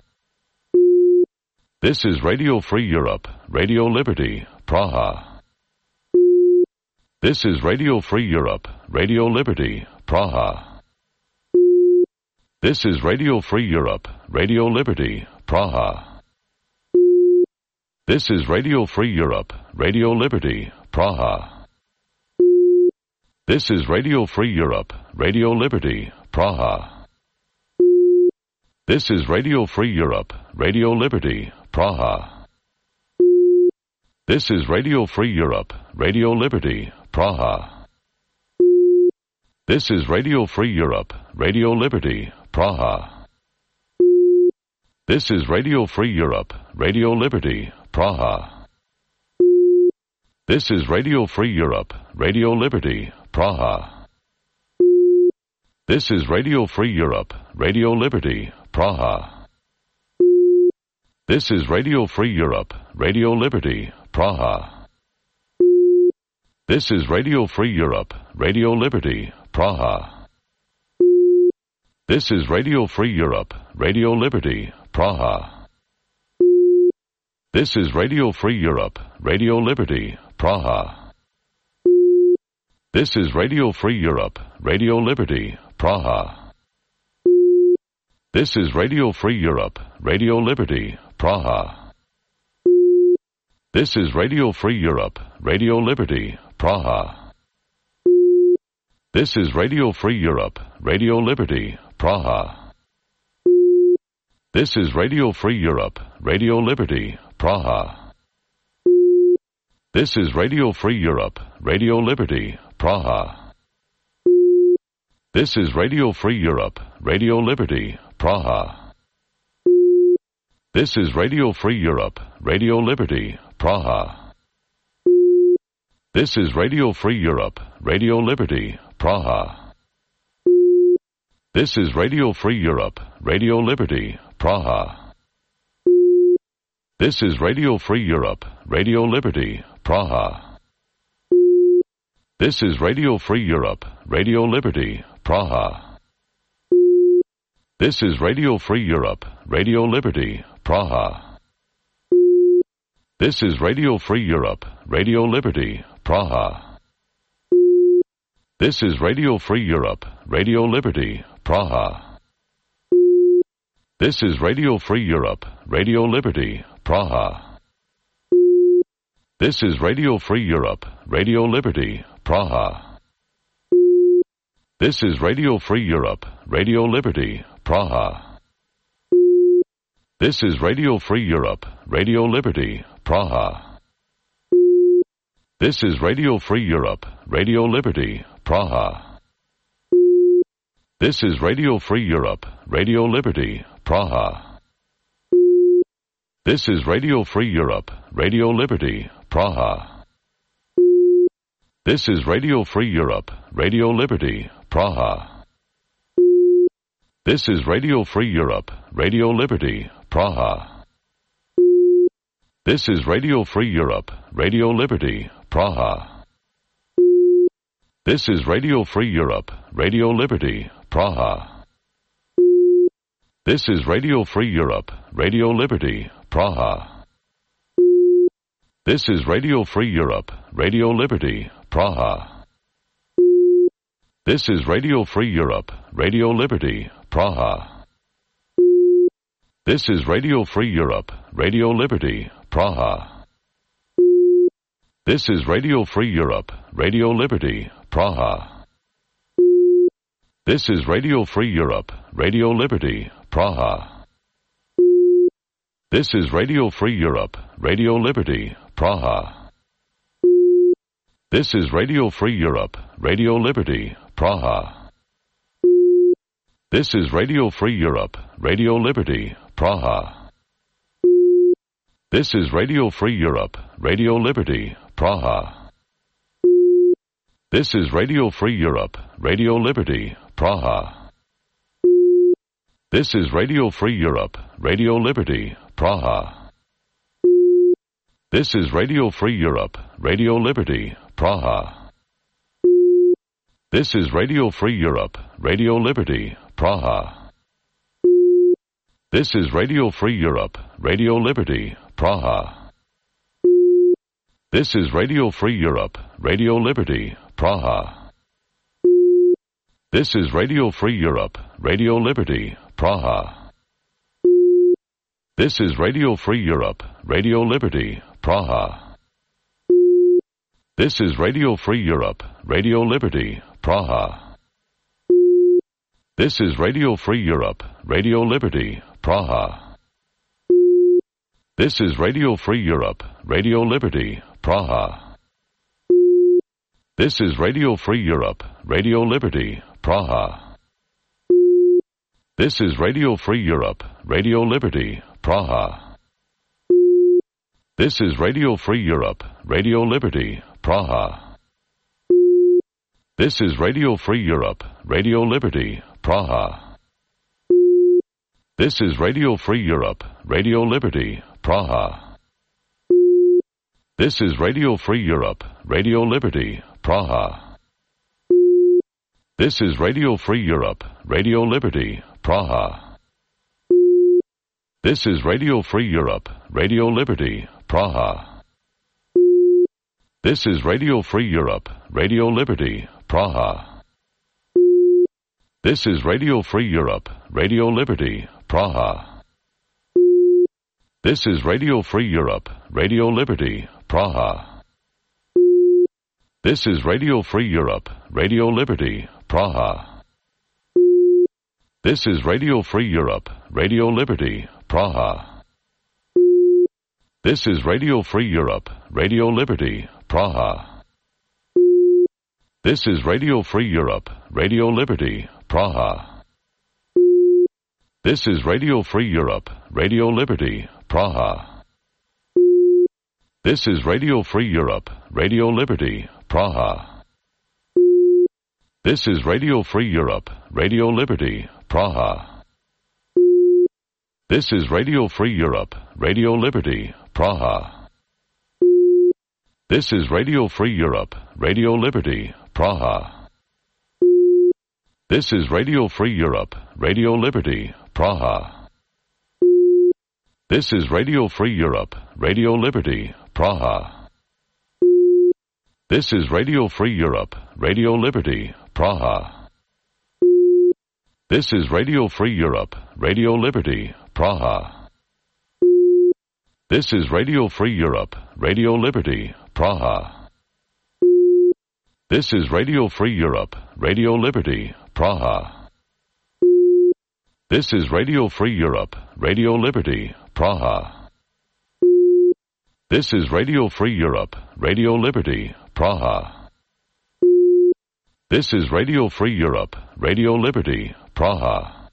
This is Radio Free Europe, Radio Liberty, Praha. This is Radio Free Europe, Radio Liberty, Praha. This is Radio Free Europe, Radio Liberty, Praha. This is Radio Free Europe, Radio Liberty, Praha. This is Radio Free Europe, Radio Liberty, Praha. This is Radio Free Europe, Radio Liberty, Praha. This is Radio Free Europe, Radio Liberty, Praha. This is Radio Free Europe, Radio Liberty, Praha. This is Radio Free Europe, Radio Liberty, Praha. This is Radio Free Europe, Radio Liberty, Praha. This is Radio Free Europe, Radio Liberty, Praha. This is Radio Free Europe, Radio Liberty, Praha. This is Radio Free Europe, Radio Liberty, Praha. This is Radio Free Europe, Radio Liberty, Praha. This is Radio Free Europe, Radio Liberty, Praha. This is Radio Free Europe, Radio Liberty, Praha. This is Radio Free Europe, Radio Liberty, Praha. This is Radio Free Europe, Radio Liberty, Praha. This is Radio Free Europe, Radio Liberty, Praha. This is Radio Free Europe, Radio Liberty, Praha. This is Radio Free Europe, Radio Liberty, Praha. This is Radio Free Europe, Radio Liberty, Praha. This is Radio Free Europe, Radio Liberty, Praha. This is Radio Free Europe, Radio Liberty, Praha. This is Radio Free Europe, Radio Liberty, Praha. This is Radio Free Europe, Radio Liberty, Praha. This is Radio Free Europe, Radio Liberty, Praha. This is Radio Free Europe, Radio Liberty, Praha. This is Radio Free Europe, Radio Liberty, Praha. This is Radio Free Europe, Radio Liberty, Praha. This is Radio Free Europe, Radio Liberty, Praha. This is Radio Free Europe, Radio Liberty, Praha. This is Radio Free Europe, Radio Liberty, Praha. This is Radio Free Europe, Radio Liberty, Praha. This is Radio Free Europe, Radio Liberty, Praha. This is Radio Free Europe, Radio Liberty, Praha. This is Radio Free Europe, Radio Liberty, Praha. This is Radio Free Europe, Radio Liberty, Praha. This is Radio Free Europe, Radio Liberty, Praha. This is Radio Free Europe, Radio Liberty, Praha. This is Radio Free Europe, Radio Liberty, Praha. This is Radio Free Europe, Radio Liberty, Praha. This is Radio Free Europe, Radio Liberty, Praha. This is Radio Free Europe, Radio Liberty, Praha. This is Radio Free Europe, Radio Liberty, Praha. This is Radio Free Europe, Radio Liberty, Praha. This is Radio Free Europe, Radio Liberty, Praha. This is Radio Free Europe, Radio Liberty, Praha. This is Radio Free Europe, Radio Liberty, Praha. This is Radio Free Europe, Radio Liberty, Praha. This is Radio Free Europe, Radio Liberty, Praha. This is Radio Free Europe, Radio Liberty, Praha. This is Radio Free Europe, Radio Liberty, Praha. This is Radio Free Europe, Radio Liberty, Praha. This is Radio Free Europe, Radio Liberty, Praha. This is Radio Free Europe, Radio Liberty, Praha. This is Radio Free Europe, Radio Liberty, Praha. This is Radio Free Europe, Radio Liberty, Praha. This is Radio Free Europe, Radio Liberty, Praha. This is Radio Free Europe, Radio Liberty, Praha. This is Radio Free Europe, Radio Liberty, Praha. This is Radio Free Europe, Radio Liberty, Praha. This is Radio Free Europe, Radio Liberty, Praha. This is Radio Free Europe, Radio Liberty, Praha. This is Radio Free Europe, Radio Liberty, Praha. This is Radio Free Europe, Radio Liberty, Praha. This is Radio Free Europe, Radio Liberty, Praha. This is Radio Free Europe, Radio Liberty, Praha. This is Radio Free Europe, Radio Liberty, Praha. This is Radio Free Europe, Radio Liberty, Praha. This is Radio Free Europe, Radio Liberty, Praha. This is Radio Free Europe, Radio Liberty, Praha. This is Radio Free Europe, Radio Liberty, Praha. This is Radio Free Europe, Radio Liberty, Praha. This is Radio Free Europe, Radio Liberty, Praha. This is Radio Free Europe, Radio Liberty, Praha. This is Radio Free Europe, Radio Liberty, Praha. This is Radio Free Europe, Radio Liberty, Praha. This is Radio Free Europe, Radio Liberty, Praha. This is Radio Free Europe, Radio Liberty, Praha. This is Radio Free Europe, Radio Liberty, Praha. This is Radio Free Europe, Radio Liberty, Praha. This is Radio Free Europe, Radio Liberty, Praha. This is Radio Free Europe, Radio Liberty, Praha. This is Radio Free Europe, Radio Liberty, Praha. This is Radio Free Europe, Radio Liberty, Praha. This is Radio Free Europe, Radio Liberty, Praha. This is Radio Free Europe, Radio Liberty, Praha. This is Radio Free Europe, Radio Liberty, Praha. This is Radio Free Europe, Radio Liberty, Praha. This is Radio Free Europe, Radio Liberty, Praha.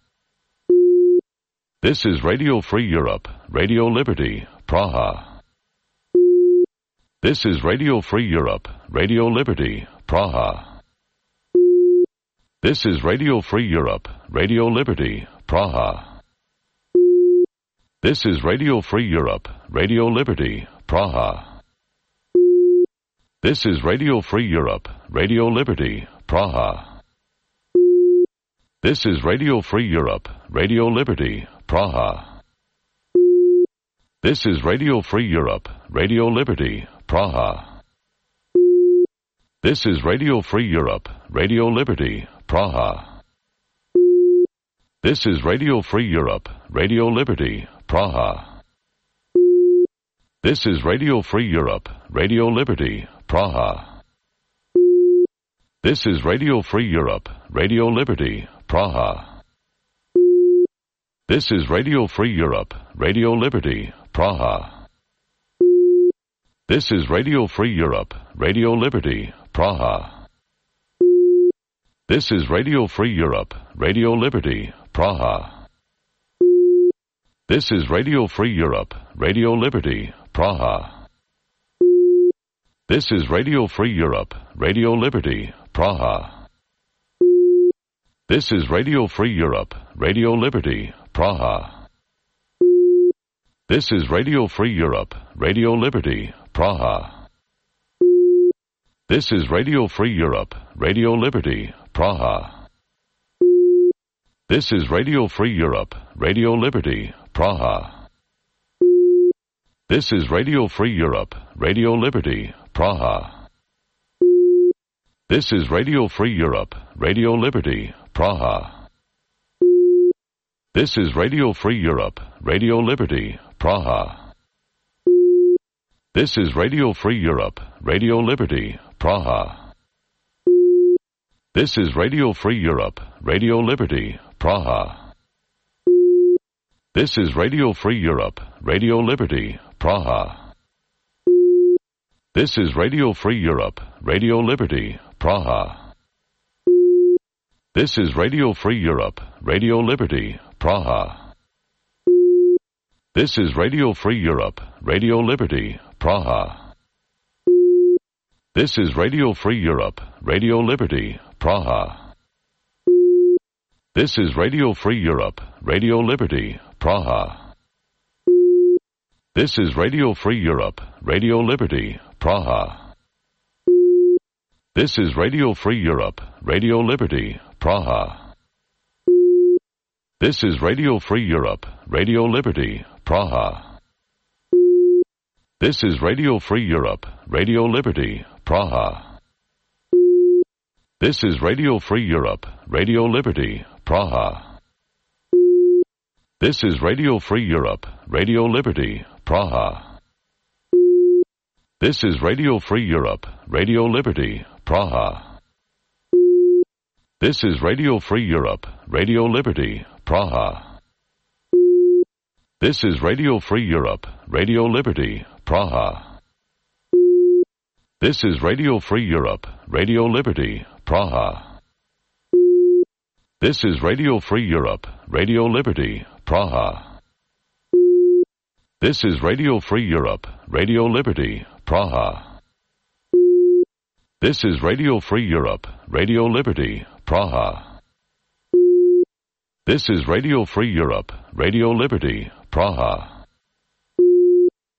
This is Radio Free Europe, Radio Liberty, Praha. This is Radio Free Europe, Radio Liberty, Praha. This is Radio Free Europe, Radio Liberty, Praha. This is Radio Free Europe, Radio Liberty, Praha. This is Radio Free Europe, Radio Liberty, Praha. This is Radio Free Europe, Radio Liberty, Praha. This is Radio Free Europe, Radio Liberty, Praha. This is Radio Free Europe, Radio Liberty, Praha. This is Radio Free Europe, Radio Liberty, Praha. This is Radio Free Europe, Radio Liberty, Praha. This is Radio Free Europe, Radio Liberty, Praha. This is Radio Free Europe, Radio Liberty, Praha. This is Radio Free Europe, Radio Liberty, Praha. This is Radio Free Europe, Radio Liberty, Praha. This is Radio Free Europe, Radio Liberty, Praha. This is Radio Free Europe, Radio Liberty, Praha. This is Radio Free Europe, Radio Liberty, Praha. This is Radio Free Europe, Radio Liberty, Praha. This is Radio Free Europe, Radio Liberty, Praha. This is Radio Free Europe, Radio Liberty, Praha. This is Radio Free Europe, Radio Liberty, Praha. This is Radio Free Europe, Radio Liberty, Praha. This is Radio Free Europe, Radio Liberty, Praha. This is Radio Free Europe, Radio Liberty, Praha. This is Radio Free Europe, Radio Liberty, Praha. This is Radio Free Europe, Radio Liberty, Praha. This is Radio Free Europe, Radio Liberty, Praha. This is Radio Free Europe, Radio Liberty, Praha. This is Radio Free Europe, Radio Liberty, Praha. This is Radio Free Europe, Radio Liberty, Praha. This is Radio Free Europe, Radio Liberty, Praha. This is Radio Free Europe, Radio Liberty, Praha. This is Radio Free Europe, Radio Liberty, Praha. This is Radio Free Europe, Radio Liberty, Praha. This is Radio Free Europe, Radio Liberty, Praha. This is Radio Free Europe, Radio Liberty, Praha. This is Radio Free Europe, Radio Liberty, Praha. This is Radio Free Europe, Radio Liberty, Praha. This is Radio Free Europe, Radio Liberty, Praha. This is Radio Free Europe, Radio Liberty, Praha. This is Radio Free Europe, Radio Liberty, Praha. This is Radio Free Europe, Radio Liberty, Praha. This is Radio Free Europe, Radio Liberty, Praha. This is Radio Free Europe, Radio Liberty, Praha. This is Radio Free Europe, Radio Liberty, Praha.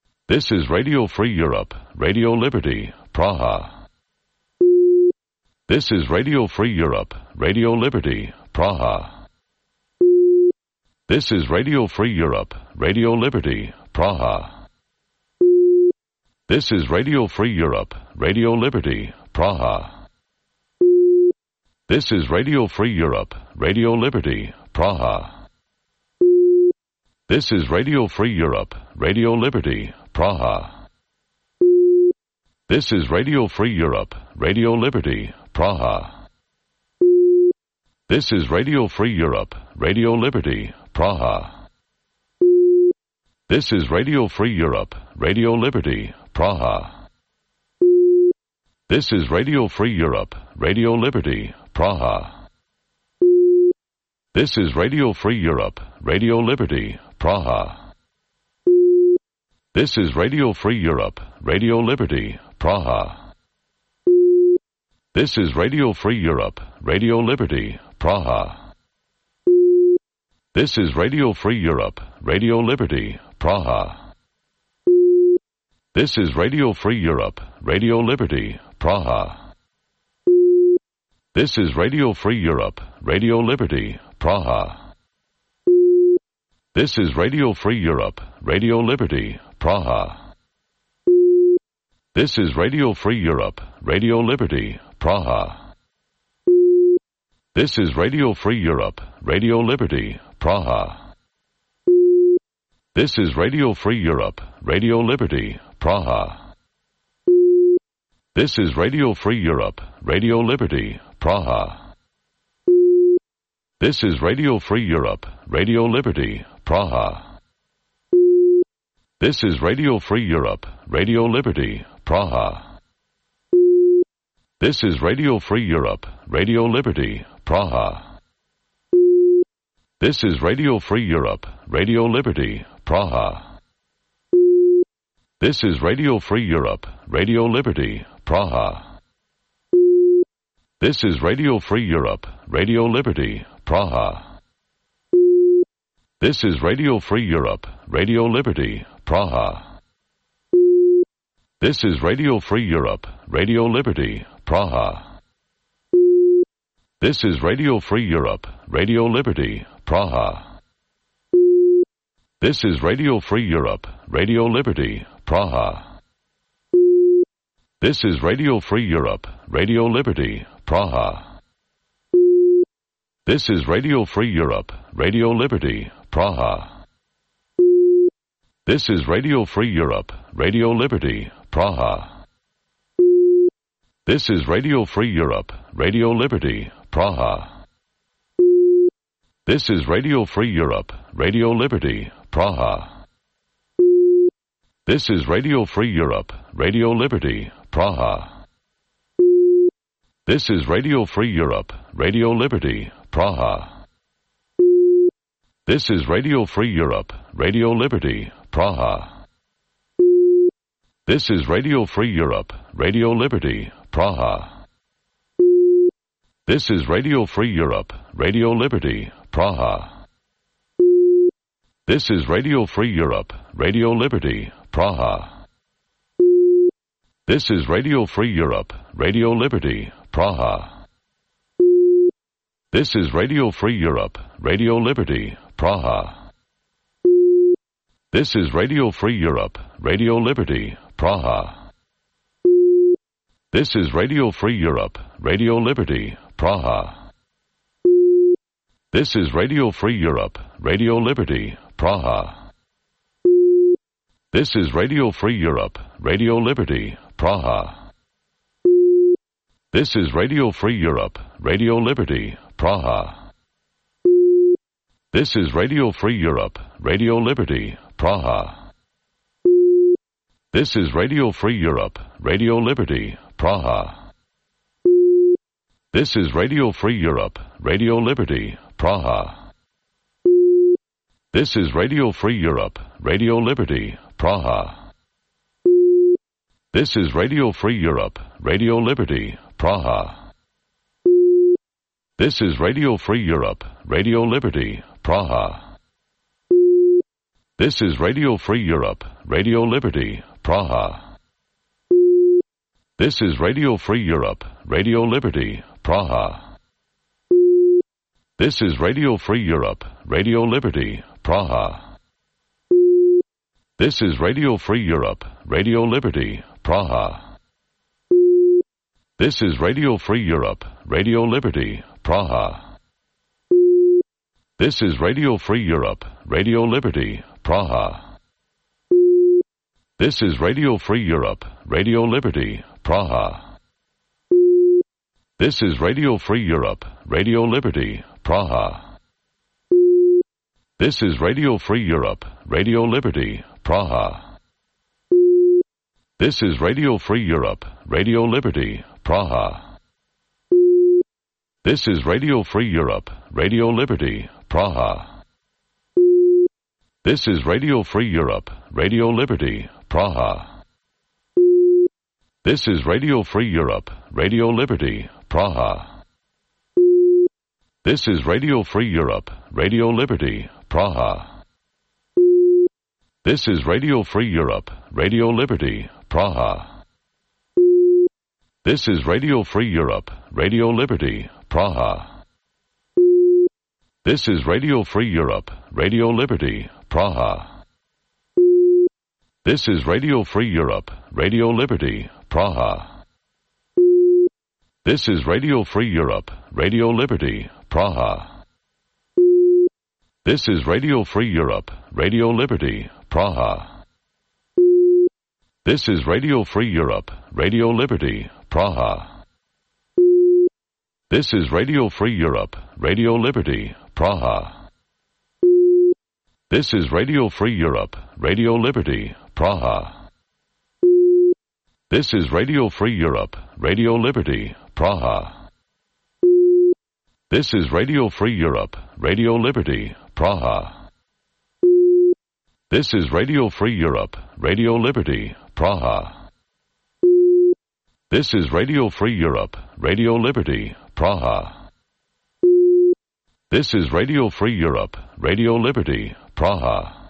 This is Radio Free Europe, Radio Liberty, Praha. This is Radio Free Europe, Radio Liberty, Praha. This is Radio Free Europe, Radio Liberty, Praha. This is Radio Free Europe, Radio Liberty, Praha. This is Radio Free Europe, Radio Liberty, Praha. This is Radio Free Europe, Radio Liberty, Praha. This is Radio Free Europe, Radio Liberty, Praha. This is Radio Free Europe, Radio Liberty, Praha. This is Radio Free Europe, Radio Liberty, Praha. This is Radio Free Europe, Radio Liberty, Praha. This is Radio Free Europe, Radio Liberty, Praha. This is Radio Free Europe, Radio Liberty, Praha. This is Radio Free Europe, Radio Liberty, Praha. This is Radio Free Europe, Radio Liberty, Praha. This is Radio Free Europe, Radio Liberty, Praha. This is Radio Free Europe, Radio Liberty, Praha. This is Radio Free Europe, Radio Liberty, Praha. This is Radio Free Europe, Radio Liberty, Praha. This is Radio Free Europe, Radio Liberty, Praha. This is Radio Free Europe, Radio Liberty, Praha. This is Radio Free Europe, Radio Liberty, Praha. This is Radio Free Europe, Radio Liberty, Praha. This is Radio Free Europe, Radio Liberty, Praha. This is Radio Free Europe, Radio Liberty, Praha. This is Radio Free Europe, Radio Liberty, Praha. This is Radio Free Europe, Radio Liberty, Praha. This is Radio Free Europe, Radio Liberty, Praha. This is Radio Free Europe, Radio Liberty, Praha. This is Radio Free Europe, Radio Liberty, Praha. This is Radio Free Europe, Radio Liberty, Praha. This is Radio Free Europe, Radio Liberty, Praha. This is Radio Free Europe, Radio Liberty, Praha. This is Radio Free Europe, Radio Liberty, Praha. This is Radio Free Europe, Radio Liberty, Praha. This is Radio Free Europe, Radio Liberty, Praha. This is Radio Free Europe, Radio Liberty, Praha. This is Radio Free Europe, Radio Liberty, Praha. This is Radio Free Europe, Radio Liberty, Praha. This is Radio Free Europe, Radio Liberty, Praha. This is Radio Free Europe, Radio Liberty, Praha. This is Radio Free Europe, Radio Liberty, Praha. This is Radio Free Europe, Radio Liberty, Praha. This is Radio Free Europe, Radio Liberty, Praha. This is Radio Free Europe, Radio Liberty, Praha. This is Radio Free Europe, Radio Liberty, Praha. This is Radio Free Europe, Radio Liberty, Praha. This is Radio Free Europe, Radio Liberty, Praha. This is Radio Free Europe, Radio Liberty, Praha. This is Radio Free Europe, Radio Liberty, Praha. This is Radio Free Europe, Radio Liberty, Praha. This is Radio Free Europe, Radio Liberty, Praha. This is Radio Free Europe, Radio Liberty, Praha. This is Radio Free Europe, Radio Liberty, Praha. This is Radio Free Europe, Radio Liberty, Praha. This is Radio Free Europe, Radio Liberty, Praha. This is Radio Free Europe, Radio Liberty, Praha. This is Radio Free Europe, Radio Liberty, Praha. This is Radio Free Europe, Radio Liberty, Praha. This is Radio Free Europe, Radio Liberty, Praha. This is Radio Free Europe, Radio Liberty, Praha. This is Radio Free Europe, Radio Liberty, Praha. This is Radio Free Europe, Radio Liberty, Praha. This is Radio Free Europe, Radio Liberty, Praha. This is Radio Free Europe, Radio Liberty, Praha. This is Radio Free Europe, Radio Liberty, Praha. This is Radio Free Europe, Radio Liberty, Praha. This is Radio Free Europe, Radio Liberty, Praha. This is Radio Free Europe, Radio Liberty, Praha. This is Radio Free Europe, Radio Liberty, Praha. This is Radio Free Europe, Radio Liberty, Praha. This is Radio Free Europe, Radio Liberty, Praha. This is Radio Free Europe, Radio Liberty, Praha. This is Radio Free Europe, Radio Liberty, Praha. This is Radio Free Europe, Radio Liberty, Praha. This is Radio Free Europe, Radio Liberty, Praha. This is Radio Free Europe, Radio Liberty, Praha. This is Radio Free Europe, Radio Liberty, Praha. This is Radio Free Europe, Radio Liberty, Praha. This is Radio Free Europe, Radio Liberty, Praha. This is Radio Free Europe, Radio Liberty, Praha. This is Radio Free Europe, Radio Liberty, Praha. This is Radio Free Europe, Radio Liberty, Praha. This is Radio Free Europe, Radio Liberty, Praha.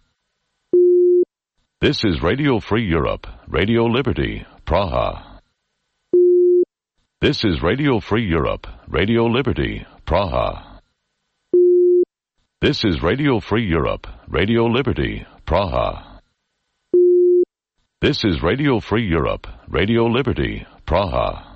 This is Radio Free Europe, Radio Liberty, Praha. This is Radio Free Europe, Radio Liberty, Praha. This is Radio Free Europe, Radio Liberty, Praha. This is Radio Free Europe, Radio Liberty, Praha.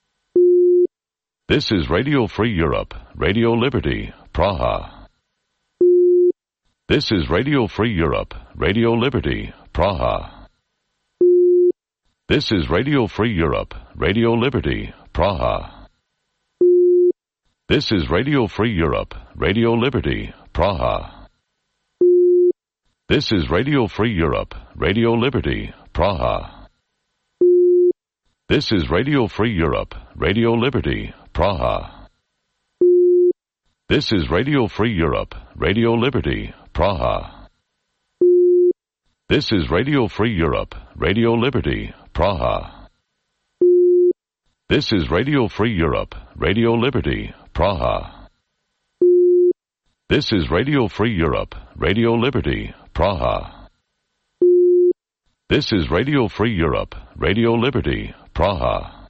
This is Radio Free Europe, Radio Liberty, Praha. This is Radio Free Europe, Radio Liberty, Praha. This is Radio Free Europe, Radio Liberty, Praha. This is Radio Free Europe, Radio Liberty, Praha. This is Radio Free Europe, Radio Liberty, Praha. This is Radio Free Europe, Radio Liberty, Praha. This is Radio Free Europe, Radio Liberty, Praha. This is Radio Free Europe, Radio Liberty, Praha. This is Radio Free Europe, Radio Liberty, Praha. This is Radio Free Europe, Radio Liberty, Praha. This is Radio Free Europe, Radio Liberty, Praha.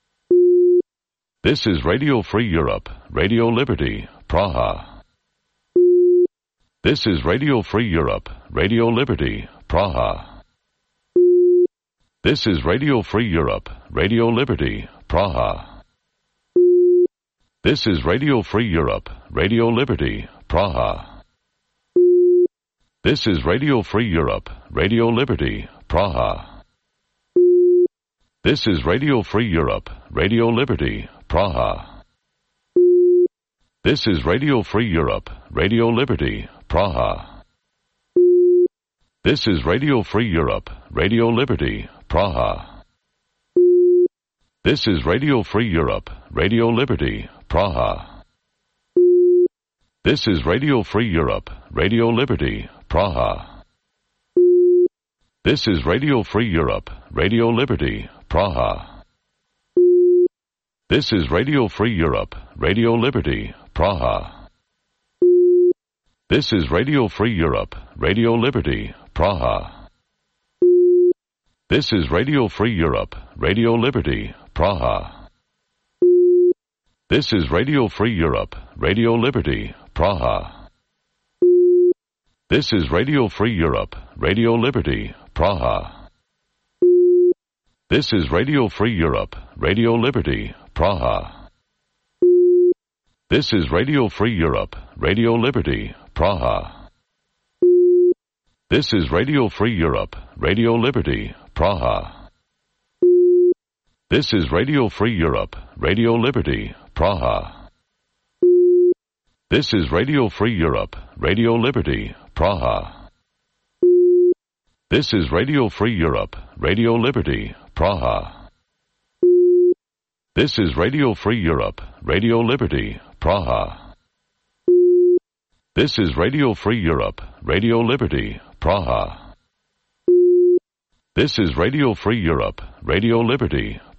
This is Radio Free Europe, Radio Liberty, Praha. This is Radio Free Europe, Radio Liberty, Praha. This is Radio Free Europe, Radio Liberty, Praha. This is Radio Free Europe, Radio Liberty, Praha. This is Radio Free Europe, Radio Liberty, Praha. This is Radio Free Europe, Radio Liberty, Praha. This is Radio Free Europe, Radio Liberty, Praha. This is Radio Free Europe, Radio Liberty, Praha. This is Radio Free Europe, Radio Liberty, Praha. This is Radio Free Europe, Radio Liberty, Praha. This is Radio Free Europe, Radio Liberty, Praha. This is Radio Free Europe, Radio Liberty, Praha. This is Radio Free Europe, Radio Liberty, Praha. This is Radio Free Europe, Radio Liberty, Praha. This is Radio Free Europe, Radio Liberty, Praha. This is Radio Free Europe, Radio Liberty, Praha. This is Radio Free Europe, Radio Liberty, Praha. This is Radio Free Europe, Radio Liberty, Praha. This is Radio Free Europe, Radio Liberty, Praha. This is Radio Free Europe, Radio Liberty, Praha. This is Radio Free Europe, Radio Liberty, Praha. This is Radio Free Europe, Radio Liberty, Praha. This is Radio Free Europe, Radio Liberty, Praha. This is Radio Free Europe, Radio Liberty, Praha. This is Radio Free Europe, Radio Liberty,